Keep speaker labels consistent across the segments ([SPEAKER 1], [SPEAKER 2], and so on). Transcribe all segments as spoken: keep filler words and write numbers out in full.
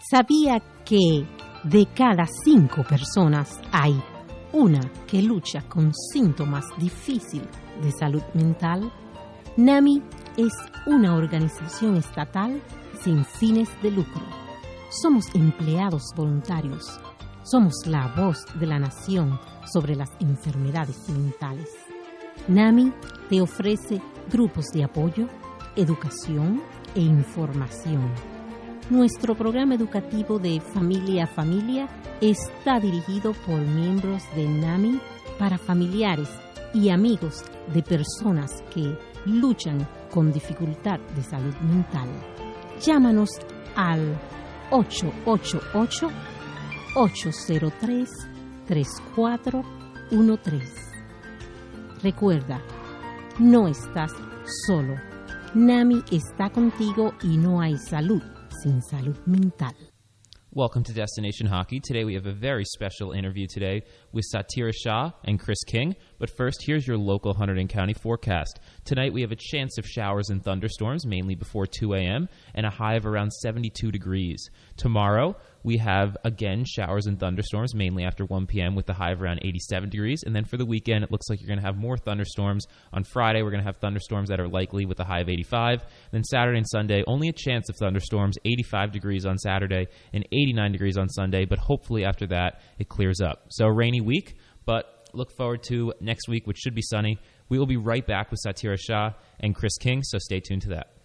[SPEAKER 1] ¿Sabía que de cada cinco personas hay una que lucha con síntomas difíciles de salud mental? NAMI es una organización estatal sin fines de lucro. Somos empleados voluntarios. Somos la voz de la nación sobre las enfermedades mentales. NAMI te ofrece grupos de apoyo, educación e información. Nuestro programa educativo de Familia a Familia está dirigido por miembros de NAMI para familiares y amigos de personas que luchan con dificultad de salud mental. Llámanos al ocho ocho ocho, ocho cero tres, tres cuatro uno tres. Recuerda, no estás solo. NAMI está contigo y no hay salud sin salud mental.
[SPEAKER 2] Welcome to Destination Hockey. Today we have a very special interview today with Satira Shah and Chris King. But first, here's your local Hunterdon County forecast. Tonight we have a chance of showers and thunderstorms, mainly before two a.m., and a high of around seventy-two degrees. Tomorrow we have, again, showers and thunderstorms, mainly after one p.m. with a high of around eighty-seven degrees. And then for the weekend, it looks like you're going to have more thunderstorms. On Friday, we're going to have thunderstorms that are likely with a high of eighty-five. Then Saturday and Sunday, only a chance of thunderstorms, eighty-five degrees on Saturday and eighty-nine degrees on Sunday. But hopefully after that, it clears up. So a rainy week, but look forward to next week, which should be sunny. We will be right back with Satira Shah and Chris King, so stay tuned to that.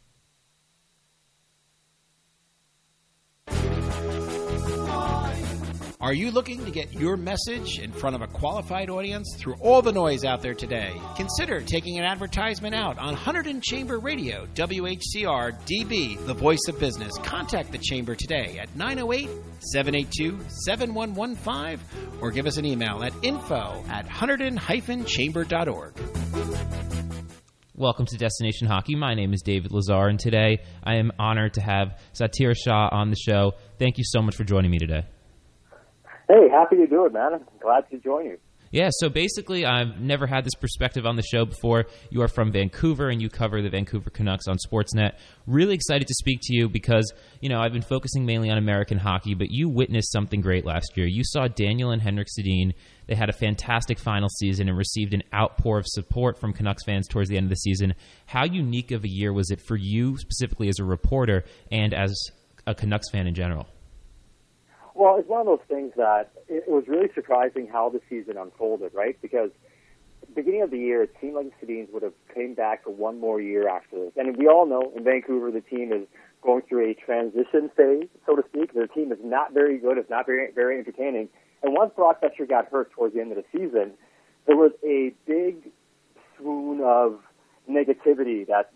[SPEAKER 3] Are you looking to get your message in front of a qualified audience through all the noise out there today? Consider taking an advertisement out on Hunterdon Chamber Radio, W H C R D B, the voice of business. Contact the Chamber today at nine oh eight, seven eight two, seven one one five or give us an email at info at hunterdon dash chamber dot org.
[SPEAKER 2] Welcome to Destination Hockey. My name is David Lazar, and today I am honored to have Satira Shah on the show. Thank you so much for joining me today.
[SPEAKER 4] Hey, happy to do it, man. I'm glad to join you.
[SPEAKER 2] Yeah, so basically, I've never had this perspective on the show before. You are from Vancouver, and you cover the Vancouver Canucks on Sportsnet. Really excited to speak to you because, you know, I've been focusing mainly on American hockey, but you witnessed something great last year. You saw Daniel and Henrik Sedin. They had a fantastic final season and received an outpour of support from Canucks fans towards the end of the season. How unique of a year was it for you, specifically as a reporter and as a Canucks fan in general?
[SPEAKER 4] Well, it's one of those things that it was really surprising how the season unfolded, right? Because at the beginning of the year, it seemed like the Sedins would have came back for one more year after this. And we all know in Vancouver, the team is going through a transition phase, so to speak. Their team is not very good. It's not very, very entertaining. And once Brock Boeser got hurt towards the end of the season, there was a big swoon of negativity that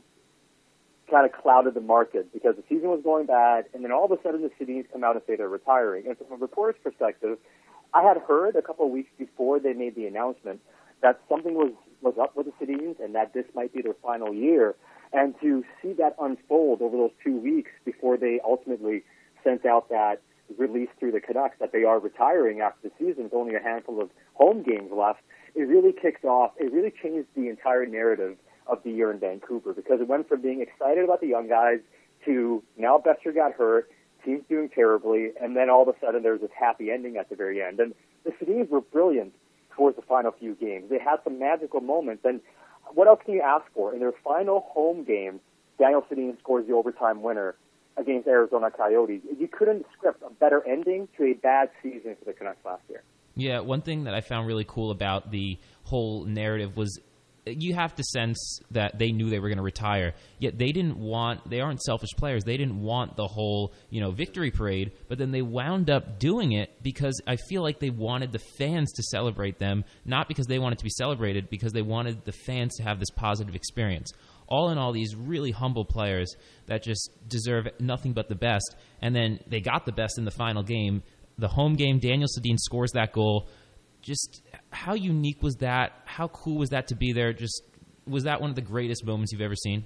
[SPEAKER 4] kind of clouded the market because the season was going bad, and then all of a sudden the Sedins come out and say they're retiring. And from a reporter's perspective, I had heard a couple of weeks before they made the announcement that something was, was up with the Sedins and that this might be their final year. And to see that unfold over those two weeks before they ultimately sent out that release through the Canucks that they are retiring after the season with only a handful of home games left, it really kicked off, it really changed the entire narrative of the year in Vancouver, because it went from being excited about the young guys to now Boeser got hurt, team's doing terribly, and then all of a sudden there's this happy ending at the very end. And the Sedins were brilliant towards the final few games. They had some magical moments, and what else can you ask for? In their final home game, Daniel Sedin scores the overtime winner against Arizona Coyotes. You couldn't script a better ending to a bad season for the Canucks last year.
[SPEAKER 2] Yeah, one thing that I found really cool about the whole narrative was you have to sense that they knew they were going to retire, yet they didn't want, they aren't selfish players, they didn't want the whole, you know, victory parade, but then they wound up doing it because I feel like they wanted the fans to celebrate them, not because they wanted to be celebrated, because they wanted the fans to have this positive experience. All in all, these really humble players that just deserve nothing but the best, and then they got the best in the final game. The home game, Daniel Sedin scores that goal. Just how unique was that? How cool was that to be there? Just was that one of the greatest moments you've ever seen?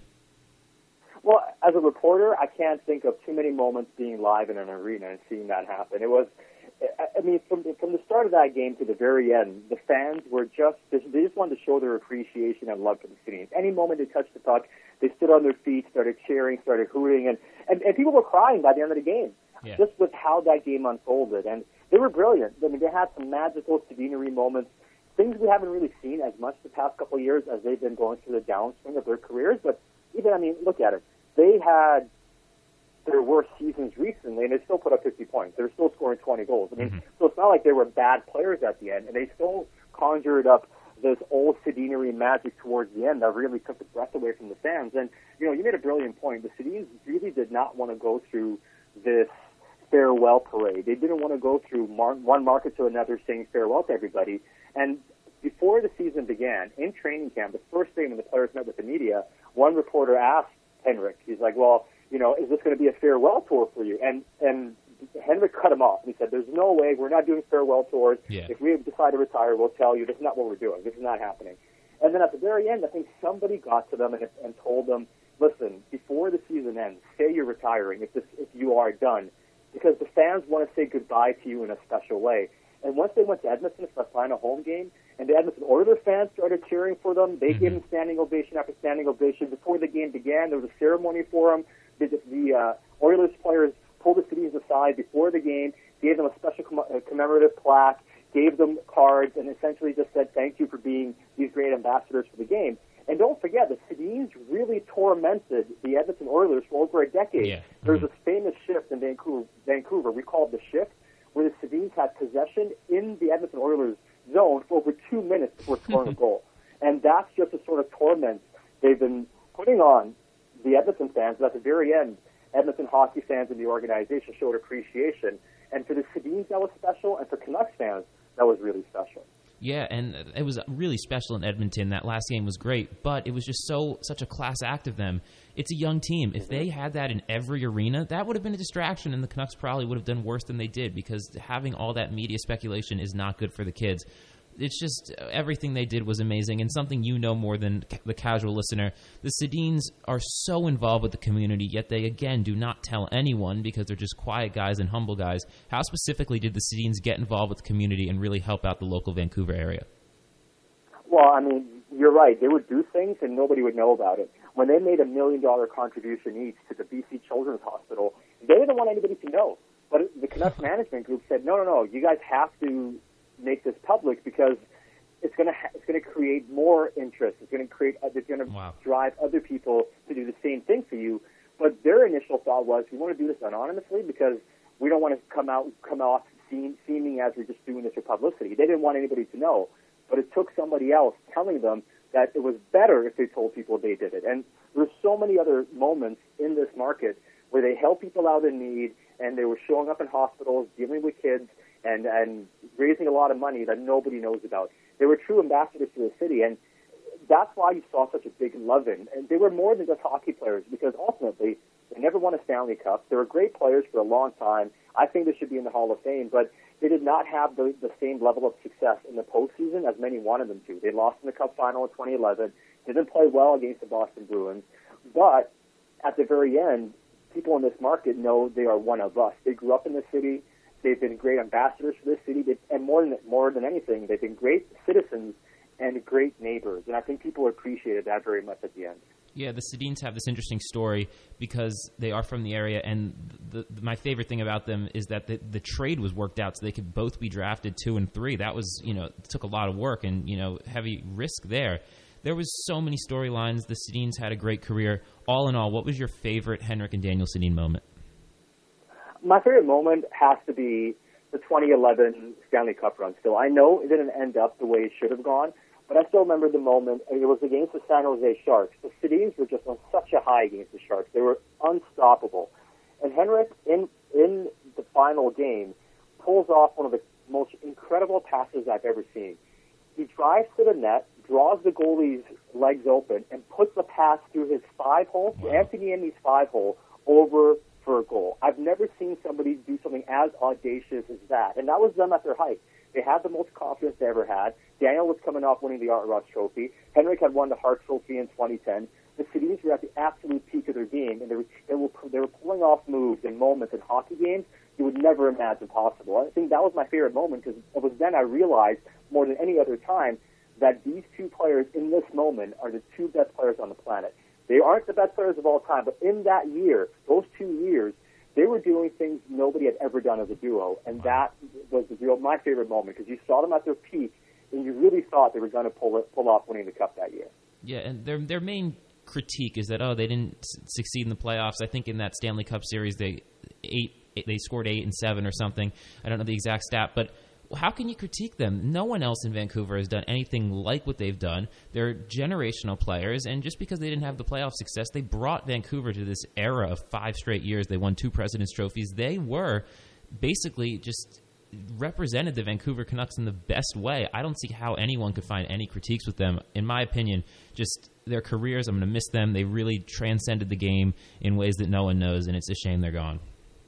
[SPEAKER 4] Well, as a reporter, I can't think of too many moments being live in an arena and seeing that happen. It was, I mean, from the, from the start of that game to the very end, the fans were just, they just wanted to show their appreciation and love for the Sedins. Any moment they touched the puck, they stood on their feet, started cheering, started hooting, and, and, and people were crying by the end of the game.
[SPEAKER 2] Yeah.
[SPEAKER 4] just with how that game unfolded. And they were brilliant. I mean, they had some magical Sedinary moments, things we haven't really seen as much the past couple of years as they've been going through the downswing of their careers. But even, I mean, look at it. They had their worst seasons recently, and they still put up fifty points. They were still scoring twenty goals. I mean, mm-hmm. so it's not like they were bad players at the end, and they still conjured up this old Sedinary magic towards the end that really took the breath away from the fans. And, you know, you made a brilliant point. The Sedins really did not want to go through this farewell parade. They didn't want to go through mar- one market to another saying farewell to everybody. And before the season began, in training camp, the first thing when the players met with the media, one reporter asked Henrik, he's like, well, you know, is this going to be a farewell tour for you? And and Henrik cut him off. And he said, there's no way. We're not doing farewell tours.
[SPEAKER 2] Yeah.
[SPEAKER 4] If we decide to retire, we'll tell you. This is not what we're doing. This is not happening. And then at the very end, I think somebody got to them and, and told them, listen, before the season ends, say you're retiring if, this, if you are done, because the fans want to say goodbye to you in a special way. And once they went to Edmonton for the final home game, and the Edmonton Oilers fans started cheering for them, they mm-hmm. gave them standing ovation after standing ovation. Before the game began, there was a ceremony for them. The, the uh, Oilers players pulled the Sedins aside before the game, gave them a special comm- uh, commemorative plaque, gave them cards, and essentially just said thank you for being these great ambassadors for the game. And don't forget, the Sedins really tormented the Edmonton Oilers for over a decade.
[SPEAKER 2] Yeah. Mm-hmm.
[SPEAKER 4] There was this famous shift in Vancouver, Vancouver, we call it the shift, where the Sedins had possession in the Edmonton Oilers zone for over two minutes before scoring a goal. And that's just the sort of torment they've been putting on the Edmonton fans. But at the very end, Edmonton hockey fans and the organization showed appreciation. And for the Sedins, that was special, and for Canucks fans, that was really special.
[SPEAKER 2] Yeah, and it was really special in Edmonton. That last game was great, but it was just so such a class act of them. It's a young team. If they had that in every arena, that would have been a distraction, and the Canucks probably would have done worse than they did, because having all that media speculation is not good for the kids. It's just everything they did was amazing, and something you know more than the casual listener. The Sedins are so involved with the community, yet they, again, do not tell anyone because they're just quiet guys and humble guys. How specifically did the Sedins get involved with the community and really help out the local Vancouver area?
[SPEAKER 4] Well, I mean, you're right. They would do things and nobody would know about it. When they made a million-dollar contribution each to the B C Children's Hospital, they didn't want anybody to know. But the Canucks management group said, no, no, no, you guys have to make this public because it's going to ha- it's going to create more interest. It's going to create uh, it's going to
[SPEAKER 2] wow.
[SPEAKER 4] drive other people to do the same thing for you. But their initial thought was, we want to do this anonymously because we don't want to come out come off seem, seeming as we're just doing this for publicity. They didn't want anybody to know, but it took somebody else telling them that it was better if they told people they did it. And there's so many other moments in this market where they help people out in need, and they were showing up in hospitals, dealing with kids, and, and raising a lot of money that nobody knows about. They were true ambassadors to the city, and that's why you saw such a big love-in. And they were more than just hockey players, because ultimately they never won a Stanley Cup. They were great players for a long time. I think they should be in the Hall of Fame, but they did not have the, the same level of success in the postseason as many wanted them to. They lost in the Cup final in twenty eleven, didn't play well against the Boston Bruins, but at the very end, people in this market know they are one of us. They grew up in the city. They've been great ambassadors for this city, they, and more than more than anything, they've been great citizens and great neighbors. And I think people appreciated that very much at the end.
[SPEAKER 2] Yeah, the Sedins have this interesting story because they are from the area, and the, the, my favorite thing about them is that the, the trade was worked out so they could both be drafted two and three. That was, you know, took a lot of work and, you know, heavy risk there. There was so many storylines. The Sedins had a great career. All in all, what was your favorite Henrik and Daniel Sedin moment?
[SPEAKER 4] My favorite moment has to be the twenty eleven Stanley Cup run still. I know it didn't end up the way it should have gone, but I still remember the moment. It was against the San Jose Sharks. The Sedins were just on such a high against the Sharks. They were unstoppable. And Henrik, in, in the final game, pulls off one of the most incredible passes I've ever seen. He drives to the net, draws the goalie's legs open, and puts the pass through his five-hole, wow. Anthony Emme's five-hole, over for a goal. I've never seen somebody do something as audacious as that. And that was them at their height. They had the most confidence they ever had. Daniel was coming off winning the Art Ross Trophy. Henrik had won the Hart Trophy in twenty ten. The Sedins were at the absolute peak of their game, and they were, they were, they were pulling off moves and moments in hockey games you would never imagine possible. I think that was my favorite moment because it was then I realized more than any other time that these two players in this moment are the two best players on the planet. They aren't the best players of all time, but in that year, those two years, they were doing things nobody had ever done as a duo, and that was the real, my favorite moment, because you saw them at their peak, and you really thought they were going to pull it, pull off winning the Cup that year.
[SPEAKER 2] Yeah, and their their main critique is that, oh, they didn't s- succeed in the playoffs. I think in that Stanley Cup series, they eight, eight they scored eight and seven or something. I don't know the exact stat, but how can you critique them? No one else in Vancouver has done anything like what they've done. They're generational players, and just because they didn't have the playoff success, they brought Vancouver to this era of five straight years. They won two President's Trophies. They were basically just represented the Vancouver Canucks in the best way. I don't see how anyone could find any critiques with them. In my opinion, just their careers, I'm going to miss them. They really transcended the game in ways that no one knows, and it's a shame they're gone.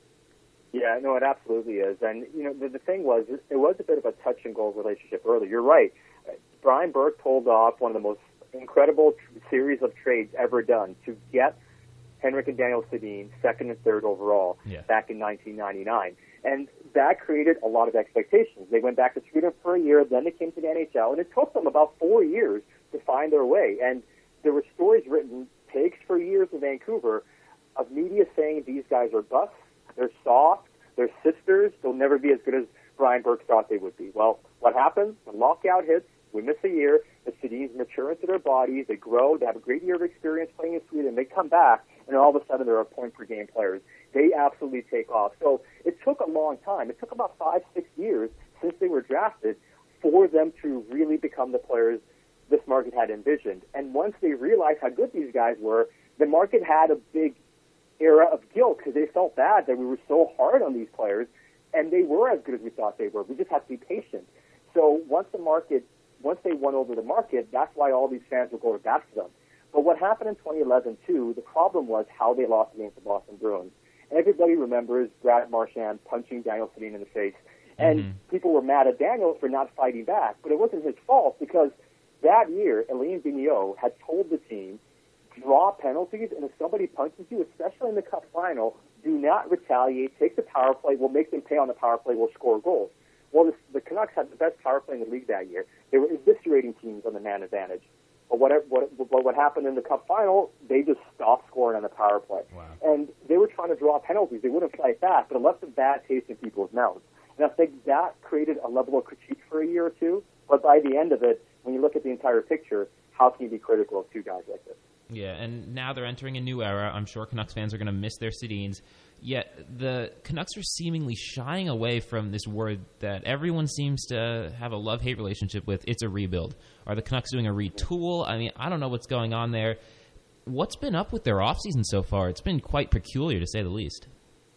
[SPEAKER 4] Yeah, no, it absolutely is. And, you know, the, the thing was, it was a bit of a touch-and-go relationship early. You're right. Brian Burke pulled off one of the most incredible t- series of trades ever done to get Henrik and Daniel Sedin second and third overall
[SPEAKER 2] yeah.
[SPEAKER 4] back in nineteen ninety-nine. And that created a lot of expectations. They went back to Sweden for a year, then they came to the N H L, and it took them about four years to find their way. And there were stories written, takes for years in Vancouver, of media saying these guys are busts, they're soft, they're sisters, they'll never be as good as Brian Burke thought they would be. Well, what happens? When lockout hits, we miss a year, the Sedins mature into their bodies, they grow, they have a great year of experience playing in Sweden, they come back, and all of a sudden they're a point-per-game players. They absolutely take off. So it took a long time. It took about five, six years since they were drafted for them to really become the players this market had envisioned. And once they realized how good these guys were, the market had a big era of guilt because they felt bad that we were so hard on these players, and they were as good as we thought they were. We just have to be patient. So once the market, once they won over the market, that's why all these fans will go back to them. But what happened in twenty eleven, too, the problem was how they lost against the Boston Bruins. Everybody remembers Brad Marchand punching Daniel Sedin in the face. And mm-hmm. people were mad at Daniel for not fighting back. But it wasn't his fault because that year, Alain Vigneault had told the team, draw penalties, and if somebody punches you, especially in the Cup final, do not retaliate, take the power play, we'll make them pay on the power play, we'll score goals. Well, this, the Canucks had the best power play in the league that year. They were eviscerating teams on the man advantage. But what, what, what happened in the Cup final, they just stopped scoring on the power play.
[SPEAKER 2] Wow.
[SPEAKER 4] And they were trying to draw penalties. They wouldn't fight back, but it left a bad taste in people's mouths. And I think that created a level of critique for a year or two. But by the end of it, when you look at the entire picture, how can you be critical of two guys like this?
[SPEAKER 2] Yeah, and now they're entering a new era. I'm sure Canucks fans are going to miss their Sedins. Yet the Canucks are seemingly shying away from this word that everyone seems to have a love-hate relationship with. It's a rebuild. Are the Canucks doing a retool? I mean, I don't know what's going on there. What's been up with their offseason so far? It's been quite peculiar, to say the least.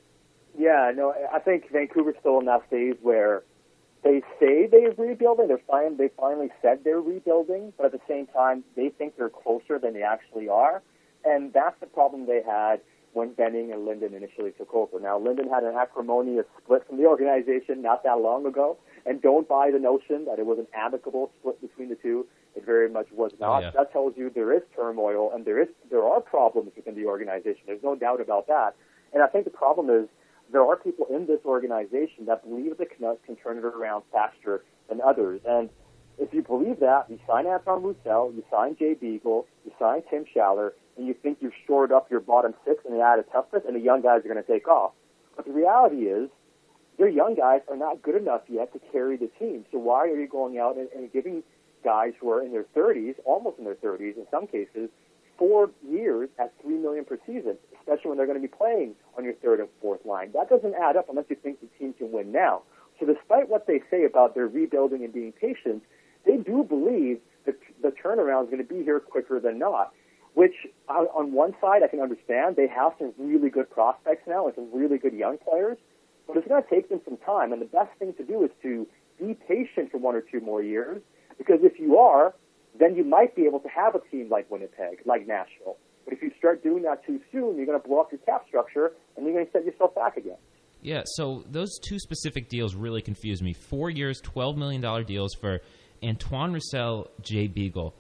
[SPEAKER 4] Yeah, no, I think Vancouver's still in that phase where they say they're rebuilding. They're fin- they finally said they're rebuilding, but at the same time, they think they're closer than they actually are. And that's the problem they had when Benning and Linden initially took over. Now, Linden had an acrimonious split from the organization not that long ago, and don't buy the notion that it was an amicable split between the two. It very much was not.
[SPEAKER 2] Oh, yeah.
[SPEAKER 4] That tells you there is turmoil, and there is there are problems within the organization. There's no doubt about that. And I think the problem is there are people in this organization that believe the Canucks can turn it around faster than others. And if you believe that, you sign Anton Roussel, you sign Jay Beagle, you sign Tim Schaller, and you think you've shored up your bottom six and you add a toughness, and the young guys are going to take off. But the reality is, your young guys are not good enough yet to carry the team. So why are you going out and, and giving guys who are in their thirties, almost in their thirties in some cases, four years at three million dollars per season, especially when they're going to be playing on your third and fourth line? That doesn't add up unless you think the team can win now. So despite what they say about their rebuilding and being patient, they do believe that the turnaround is going to be here quicker than not, which on one side I can understand. They have some really good prospects now and some really good young players, but it's going to take them some time. And the best thing to do is to be patient for one or two more years, because if you are, then you might be able to have a team like Winnipeg, like Nashville. But if you start doing that too soon, you're going to blow up your cap structure, and you're going to set yourself back again.
[SPEAKER 2] Yeah, so those two specific deals really confuse me. Four years, twelve million dollars deals for Antoine Roussel, Jay Beagle.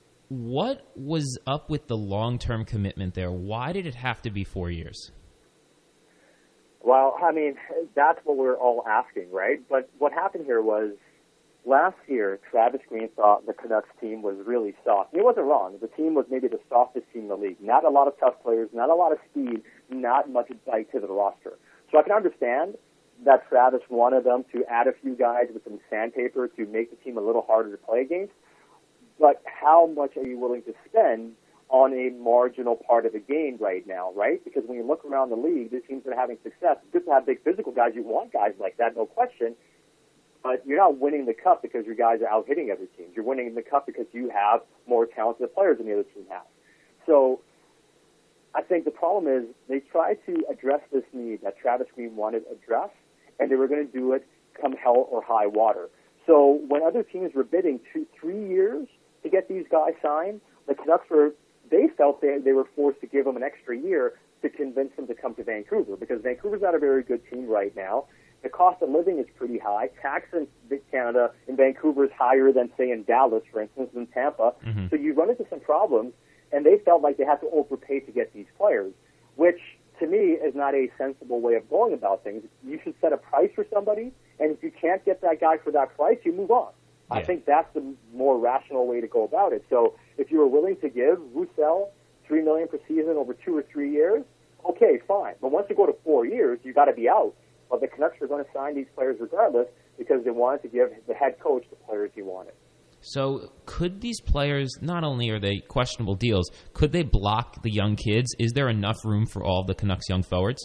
[SPEAKER 2] What was up with the long-term commitment there? Why did it have to be four years?
[SPEAKER 4] Well, I mean, that's what we're all asking, right? But what happened here was last year, Travis Green thought the Canucks team was really soft. And he wasn't wrong. The team was maybe the softest team in the league. Not a lot of tough players, not a lot of speed, not much bite to the roster. So I can understand that Travis wanted them to add a few guys with some sandpaper to make the team a little harder to play against. But how much are you willing to spend on a marginal part of the game right now, right? Because when you look around the league, the teams that are having success, it's good to have big physical guys. You want guys like that, no question. But you're not winning the cup because your guys are out hitting other teams. You're winning the cup because you have more talented players than the other team has. So I think the problem is they tried to address this need that Travis Green wanted addressed, and they were going to do it come hell or high water. So when other teams were bidding two, three years to get these guys signed, the Canucks were, they felt they, they were forced to give them an extra year to convince them to come to Vancouver, because Vancouver's not a very good team right now. The cost of living is pretty high. Tax in Canada, in Vancouver, is higher than, say, in Dallas, for instance, in Tampa. Mm-hmm. So you run into some problems, and they felt like they had to overpay to get these players, which, to me, is not a sensible way of going about things. You should set a price for somebody, and if you can't get that guy for that price, you move on. Yeah. I think that's the more rational way to go about it. So if you were willing to give Roussel three million dollars per season over two or three years, okay, fine. But once you go to four years, you got to be out. But the Canucks were going to sign these players regardless because they wanted to give the head coach the players he wanted.
[SPEAKER 2] So could these players, not only are they questionable deals, could they block the young kids? Is there enough room for all of the Canucks young forwards?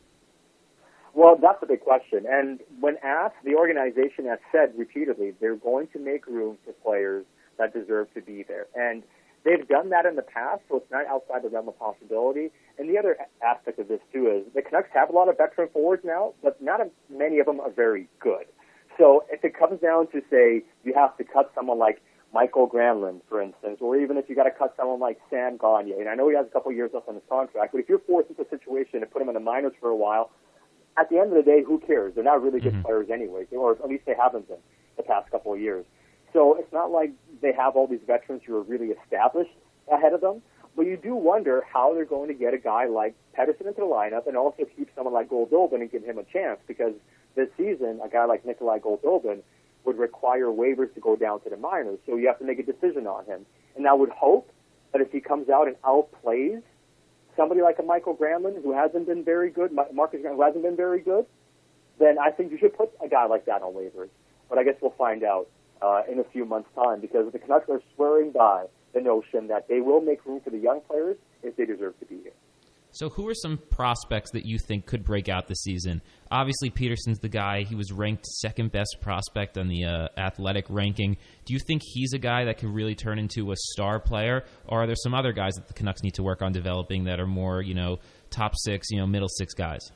[SPEAKER 4] Well, that's a big question. And when asked, the organization has said repeatedly they're going to make room for players that deserve to be there. And they've done that in the past, so it's not outside the realm of possibility. And the other aspect of this, too, is the Canucks have a lot of veteran forwards now, but not many of them are very good. So if it comes down to, say, you have to cut someone like Michael Granlund, for instance, or even if you got to cut someone like Sam Gagner, and I know he has a couple years left on his contract, but if you're forced into a situation to put him in the minors for a while, at the end of the day, who cares? They're not really good mm-hmm. players anyway, or at least they haven't been the past couple of years. So it's not like they have all these veterans who are really established ahead of them, but you do wonder how they're going to get a guy like Pettersson into the lineup and also keep someone like Goldobin and give him a chance, because this season, a guy like Nikolai Goldobin would require waivers to go down to the minors, so you have to make a decision on him. And I would hope that if he comes out and outplays somebody like a Michael Granlund, who hasn't been very good, Marcus Granlund, who hasn't been very good, then I think you should put a guy like that on waivers. But I guess we'll find out uh, in a few months' time, because the Canucks are swearing by the notion that they will make room for the young players if they deserve to be here.
[SPEAKER 2] So who are some prospects that you think could break out this season? Obviously, Peterson's the guy. He was ranked second-best prospect on the uh, athletic ranking. Do you think he's a guy that could really turn into a star player, or are there some other guys that the Canucks need to work on developing that are more, you know, top six, you know, middle six guys?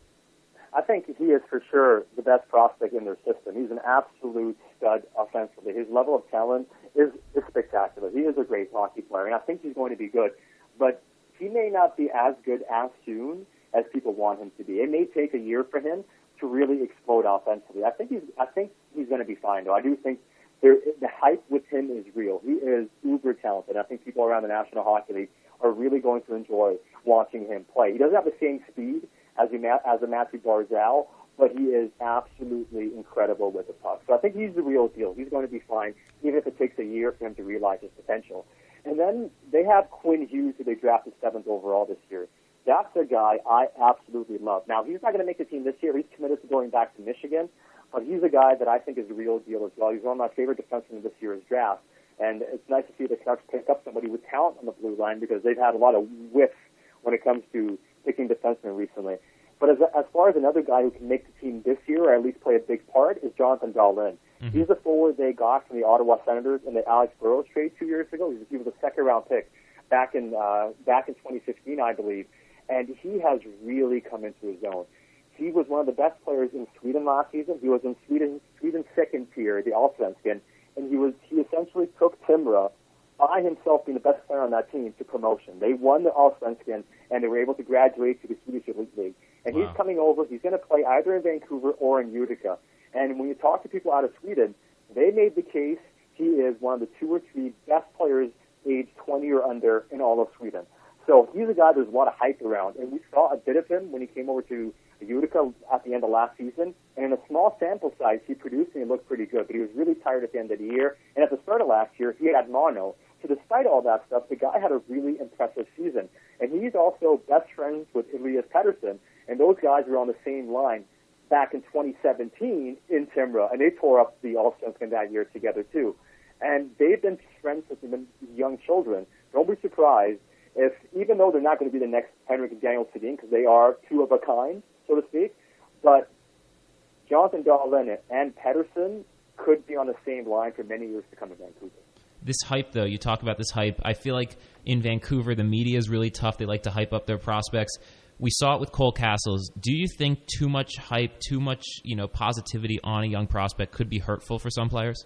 [SPEAKER 4] I think he is for sure the best prospect in their system. He's an absolute stud offensively. His level of talent is, is spectacular. He is a great hockey player, and I think he's going to be good. But he may not be as good as soon as people want him to be. It may take a year for him to really explode offensively. I think he's, I think he's going to be fine, though. I do think there, the hype with him is real. He is uber talented. I think people around the National Hockey League are really going to enjoy watching him play. He doesn't have the same speed as a, as a Matthew Barzal, but he is absolutely incredible with the puck. So I think he's the real deal. He's going to be fine, even if it takes a year for him to realize his potential. And then they have Quinn Hughes, who they drafted seventh overall this year. That's a guy I absolutely love. Now, he's not going to make the team this year. He's committed to going back to Michigan, but he's a guy that I think is the real deal as well. He's one of my favorite defensemen this year's draft. And it's nice to see the Canucks pick up somebody with talent on the blue line, because they've had a lot of whiffs when it comes to picking defensemen recently. But as, as far as another guy who can make the team this year, or at least play a big part, is Jonathan Dahlin. Mm-hmm. He's the forward they got from the Ottawa Senators in the Alex Burrows trade two years ago. He was, he was a second-round pick back in uh, back in twenty fifteen, I believe, and he has really come into his own. He was one of the best players in Sweden last season. He was in Sweden Sweden's second tier, the Allsvenskan, and he was he essentially took Timrå, by himself being the best player on that team, to promotion. They won the Allsvenskan, and they were able to graduate to the Swedish Elite League. And wow. He's coming over. He's going to play either in Vancouver or in Utica. And when you talk to people out of Sweden, they made the case he is one of the two or three best players aged twenty or under in all of Sweden. So he's a guy there's a lot of hype around, and we saw a bit of him when he came over to Utica at the end of last season. And in a small sample size, he produced and he looked pretty good, but he was really tired at the end of the year. And at the start of last year, he had mono. So despite all that stuff, the guy had a really impressive season. And he's also best friends with Elias Pettersson, and those guys were on the same line back in twenty seventeen in Timrå, and they tore up the Allsvenskan that year together too. And they've been friends since they've been young children. Don't be surprised if, even though they're not going to be the next Henrik and Daniel Sedin, because they are two of a kind, so to speak, but Jonathan Dahlin and Pettersson could be on the same line for many years to come in Vancouver.
[SPEAKER 2] This hype, though, you talk about this hype. I feel like in Vancouver, the media is really tough. They like to hype up their prospects. We saw it with Cole Castles. Do you think too much hype, too much, you know, positivity on a young prospect could be hurtful for some players?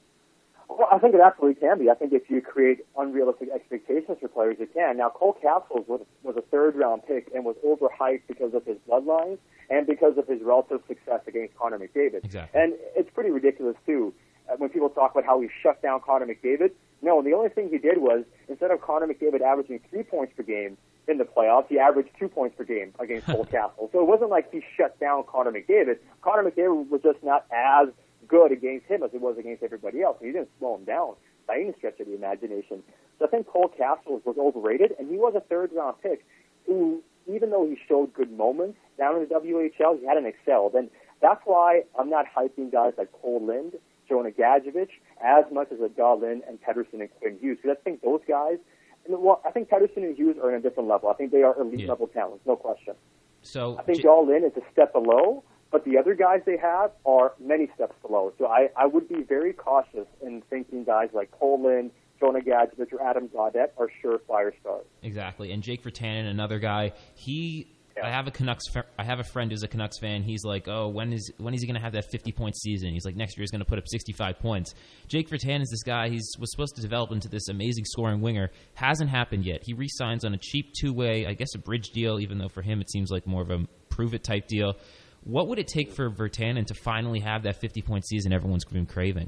[SPEAKER 4] Well, I think it absolutely can be. I think if you create unrealistic expectations for players, it can. Now, Cole Castles was, was a third-round pick and was overhyped because of his bloodlines and because of his relative success against Connor McDavid.
[SPEAKER 2] Exactly.
[SPEAKER 4] And it's pretty ridiculous, too, when people talk about how he shut down Connor McDavid. No, the only thing he did was, instead of Connor McDavid averaging three points per game in the playoffs, he averaged two points per game against Cole Castles. So it wasn't like he shut down Connor McDavid. Connor McDavid was just not as good against him as it was against everybody else. He didn't slow him down by any stretch of the imagination. So I think Cole Castles was overrated, and he was a third-round pick who, even though he showed good moments down in the W H L, he hadn't excelled. And that's why I'm not hyping guys like Cole Lind, Jonah Gadjevich, as much as a Dahlin and Pettersson and Quinn Hughes, because I think those guys, and well, I think Pettersson and Hughes are in a different level. I think they are elite-level yeah. talents, no question.
[SPEAKER 2] So
[SPEAKER 4] I think
[SPEAKER 2] J-
[SPEAKER 4] Dahlin is a step below, but the other guys they have are many steps below. So I, I would be very cautious in thinking guys like Cole Lind, Jonah Gadjevich, or Adam Gaudette are surefire stars.
[SPEAKER 2] Exactly. And Jake Virtanen, another guy, he... Yeah. I have a Canucks. I have a friend who's a Canucks fan. He's like, "Oh, when is when is he going to have that fifty point season?" He's like, "Next year he's going to put up sixty-five points." Jake Virtanen is this guy. He was supposed to develop into this amazing scoring winger. Hasn't happened yet. He re-signs on a cheap two way, I guess a bridge deal. Even though for him it seems like more of a prove it type deal. What would it take for Virtanen to finally have that fifty point season everyone's been craving?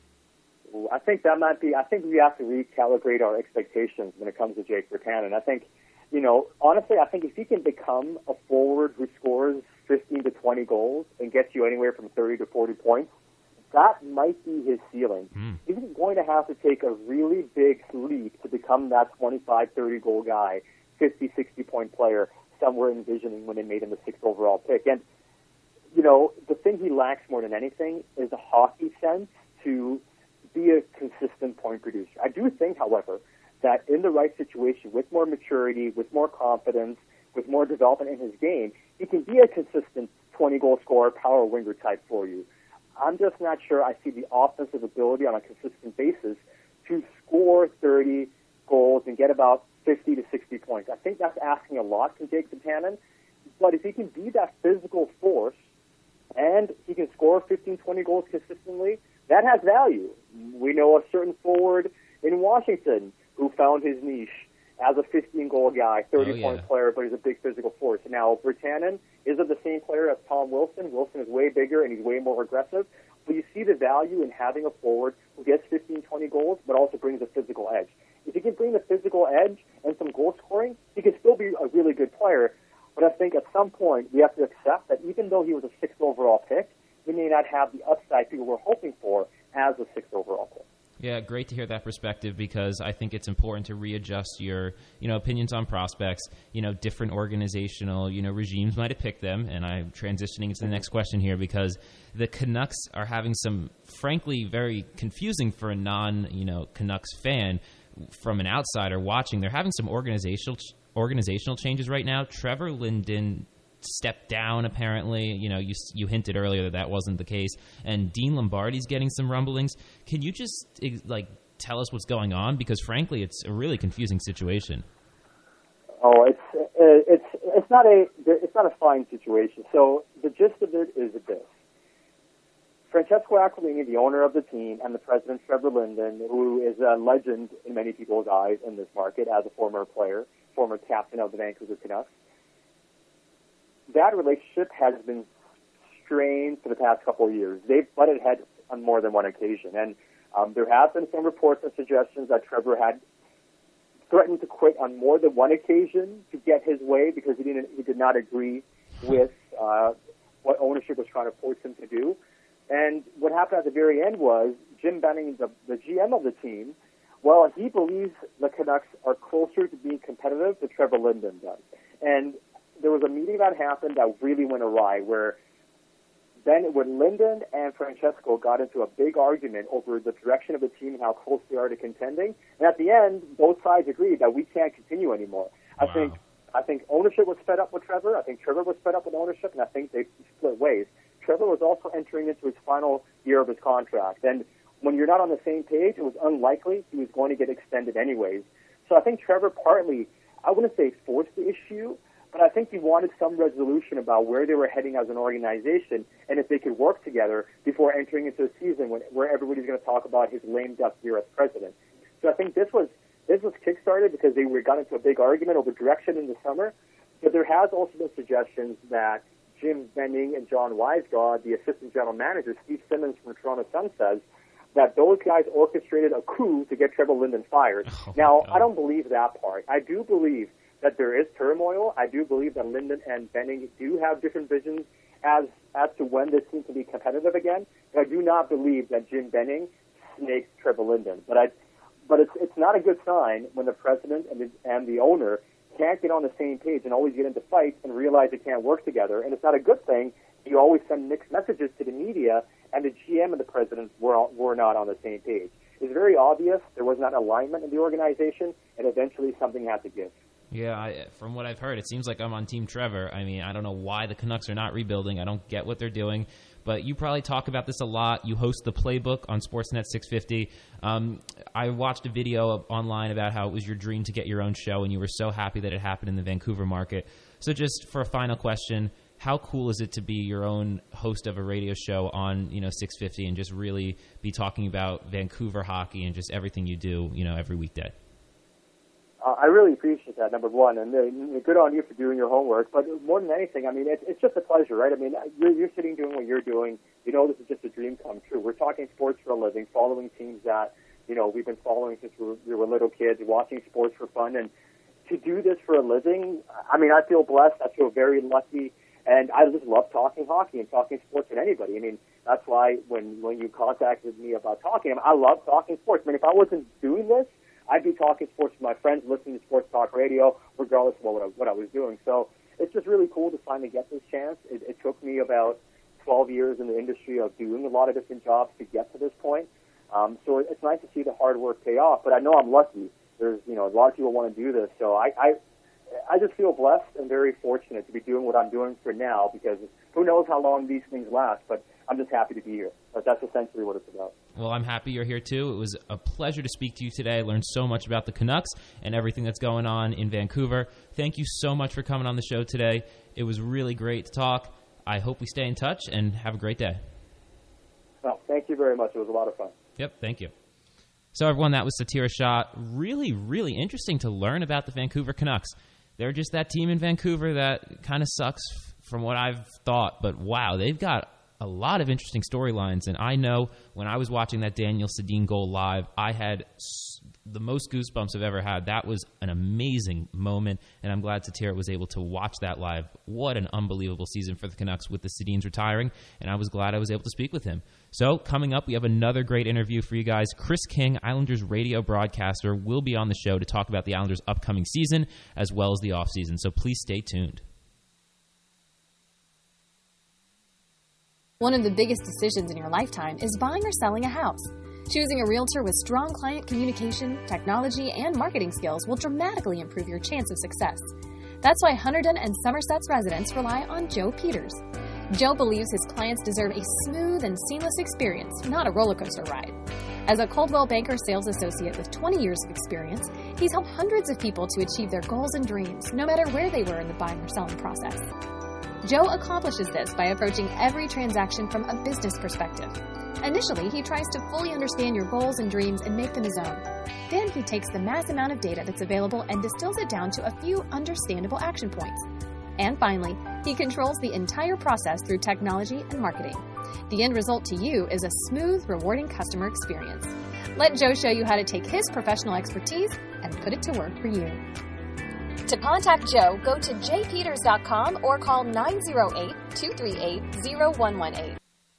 [SPEAKER 4] I think that might be. I think we have to recalibrate our expectations when it comes to Jake Virtanen. I think. You know, honestly, I think if he can become a forward who scores fifteen to twenty goals and gets you anywhere from thirty to forty points, that might be his ceiling. Mm. He's going to have to take a really big leap to become that twenty-five, thirty goal guy, fifty, sixty point player somewhere envisioning when they made him the sixth overall pick. And, you know, the thing he lacks more than anything is a hockey sense to be a consistent point producer. I do think, however, that in the right situation, with more maturity, with more confidence, with more development in his game, he can be a consistent twenty-goal scorer, power winger type for you. I'm just not sure I see the offensive ability on a consistent basis to score thirty goals and get about fifty to sixty points. I think that's asking a lot from Jake Virtanen, but if he can be that physical force and he can score fifteen, twenty goals consistently, that has value. We know a certain forward in Washington who found his niche as a fifteen-goal guy, thirty-point oh, yeah. player, but he's a big physical force. Now, Virtanen isn't the same player as Tom Wilson. Wilson is way bigger, and he's way more aggressive. But you see the value in having a forward who gets fifteen, twenty goals, but also brings a physical edge. If he can bring the physical edge and some goal scoring, he can still be a really good player. But I think at some point we have to accept that even though he was a sixth overall pick, he may not have the upside people were hoping for as a sixth overall pick.
[SPEAKER 2] Yeah, great to hear that perspective because I think it's important to readjust your, you know, opinions on prospects. You know, different organizational, you know, regimes might have picked them, and I'm transitioning into the next question here because the Canucks are having some, frankly, very confusing for a non, you know, Canucks fan from an outsider watching. They're having some organizational organizational changes right now. Trevor Linden stepped down, apparently. You know, you you hinted earlier that that wasn't the case. And Dean Lombardi's getting some rumblings. Can you just, like, tell us what's going on? Because, frankly, it's a really confusing situation.
[SPEAKER 4] Oh, it's it's it's not a it's not a fine situation. So the gist of it is this. Francesco Aquilini, the owner of the team, and the president, Trevor Linden, who is a legend in many people's eyes in this market as a former player, former captain of the Vancouver Canucks, that relationship has been strained for the past couple of years. They've butted heads on more than one occasion. And um, there have been some reports and suggestions that Trevor had threatened to quit on more than one occasion to get his way because he didn't he did not agree with uh, what ownership was trying to force him to do. And what happened at the very end was Jim Benning, the, the G M of the team, well, he believes the Canucks are closer to being competitive than Trevor Linden does. And there was a meeting that happened that really went awry where then when Linden and Francesco got into a big argument over the direction of the team and how close they are to contending, and at the end, both sides agreed that we can't continue anymore. Wow. I think I think ownership was fed up with Trevor. I think Trevor was fed up with ownership, and I think they split ways. Trevor was also entering into his final year of his contract, and when you're not on the same page, it was unlikely he was going to get extended anyways. So I think Trevor partly, I wouldn't say forced the issue, but I think he wanted some resolution about where they were heading as an organization and if they could work together before entering into a season when, where everybody's going to talk about his lame duck year as president. So I think this was this was kickstarted because they were got into a big argument over direction in the summer. But there has also been suggestions that Jim Benning and John Weisgod, the assistant general manager, Steve Simmons from Toronto Sun, says that those guys orchestrated a coup to get Trevor Linden fired. Oh, now, I don't believe that part. I do believe that there is turmoil. I do believe that Linden and Benning do have different visions as as to when this team can be competitive again. But I do not believe that Jim Benning snaked Trevor Linden. But I, but it's it's not a good sign when the president and the, and the owner can't get on the same page and always get into fights and realize they can't work together. And it's not a good thing. You always send mixed messages to the media, and the G M and the president were were not on the same page. It's very obvious there was not alignment in the organization, and eventually something had to give.
[SPEAKER 2] Yeah, I, from what I've heard, it seems like I'm on Team Trevor. I mean, I don't know why the Canucks are not rebuilding. I don't get what they're doing. But you probably talk about this a lot. You host the Playbook on Sportsnet six fifty. Um, I watched a video of, online about how it was your dream to get your own show, and you were so happy that it happened in the Vancouver market. So just for a final question, how cool is it to be your own host of a radio show on, you know, six fifty and just really be talking about Vancouver hockey and just everything you do, you know, every weekday?
[SPEAKER 4] Uh, I really appreciate that, number one, and uh, good on you for doing your homework. But more than anything, I mean, it's, it's just a pleasure, right? I mean, you're, you're sitting doing what you're doing. You know this is just a dream come true. We're talking sports for a living, following teams that, you know, we've been following since we were, we were little kids, watching sports for fun. And to do this for a living, I mean, I feel blessed. I feel very lucky. And I just love talking hockey and talking sports with anybody. I mean, that's why when, when you contacted me about talking, I love talking sports. I mean, if I wasn't doing this, I'd be talking sports with my friends, listening to sports talk radio, regardless of what I, what I was doing. So it's just really cool to finally get this chance. It, it took me about twelve years in the industry of doing a lot of different jobs to get to this point. Um, so it's nice to see the hard work pay off. But I know I'm lucky. There's, you know, a lot of people want to do this. So I, I, I just feel blessed and very fortunate to be doing what I'm doing for now, because who knows how long these things last. But I'm just happy to be here. But that's essentially what it's about.
[SPEAKER 2] Well, I'm happy you're here, too. It was a pleasure to speak to you today. I learned so much about the Canucks and everything that's going on in Vancouver. Thank you so much for coming on the show today. It was really great to talk. I hope we stay in touch, and have a great day.
[SPEAKER 4] Well, thank you very much. It was a lot of fun.
[SPEAKER 2] Yep, thank you. So, everyone, that was Satira Shah. Really, really interesting to learn about the Vancouver Canucks. They're just that team in Vancouver that kind of sucks from what I've thought, but wow, they've got a lot of interesting storylines, and I know when I was watching that Daniel Sedin goal live, I had the most goosebumps I've ever had. That was an amazing moment, and I'm glad Satira was able to watch that live. What an unbelievable season for the Canucks with the Sedins retiring, and I was glad I was able to speak with him. So coming up, we have another great interview for you guys. Chris King, Islanders radio broadcaster, will be on the show to talk about the Islanders' upcoming season as well as the offseason, so please stay tuned.
[SPEAKER 5] One of the biggest decisions in your lifetime is buying or selling a house. Choosing a realtor with strong client communication, technology, and marketing skills will dramatically improve your chance of success. That's why Hunterdon and Somerset's residents rely on Joe Peters. Joe believes his clients deserve a smooth and seamless experience, not a roller coaster ride. As a Coldwell Banker sales associate with twenty years of experience, he's helped hundreds of people to achieve their goals and dreams, no matter where they were in the buying or selling process. Joe accomplishes this by approaching every transaction from a business perspective. Initially, he tries to fully understand your goals and dreams and make them his own. Then he takes the mass amount of data that's available and distills it down to a few understandable action points. And finally, he controls the entire process through technology and marketing. The end result to you is a smooth, rewarding customer experience. Let Joe show you how to take his professional expertise and and put it to work for you. To contact Joe, go to j peters dot com or call nine oh eight, two three eight, oh one one eight.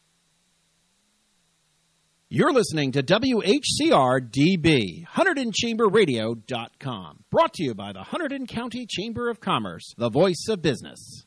[SPEAKER 3] You're listening to W H C R D B, Hunterdon Chamber Radio dot com. Brought to you by the Hunterdon County Chamber of Commerce, the voice of business.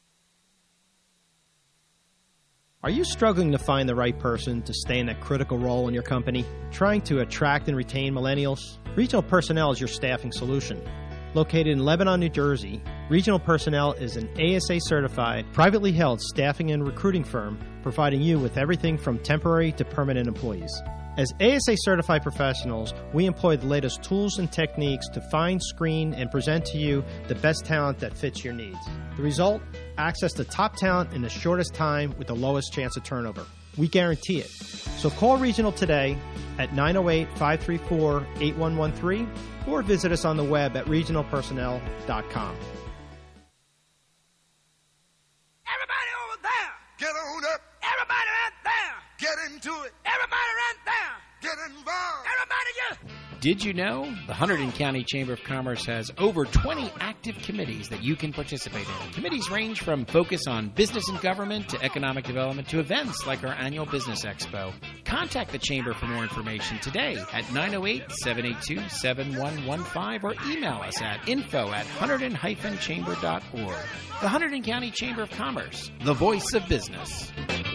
[SPEAKER 6] Are you struggling to find the right person to stay in that critical role in your company? Trying to attract and retain millennials? Regional Personnel is your staffing solution. Located in Lebanon, New Jersey, Regional Personnel is an A S A-certified, privately held staffing and recruiting firm providing you with everything from temporary to permanent employees. As A S A-certified professionals, we employ the latest tools and techniques to find, screen, and present to you the best talent that fits your needs. The result? Access to top talent in the shortest time with the lowest chance of turnover. We guarantee it. So call Regional today at nine oh eight, five three four, eight one one three or visit us on the web at regional personnel dot com.
[SPEAKER 7] Everybody over there, get on up. Everybody right there, get into it. Everybody right there, get involved. Everybody just...
[SPEAKER 3] Did you know the Hunterdon County Chamber of Commerce has over twenty active committees that you can participate in? Committees range from focus on business and government to economic development to events like our annual Business Expo. Contact the Chamber for more information today at nine oh eight, seven eight two, seven one one five or email us at info at hunterdon dash chamber dot org. The Hunterdon County Chamber of Commerce, the voice of business.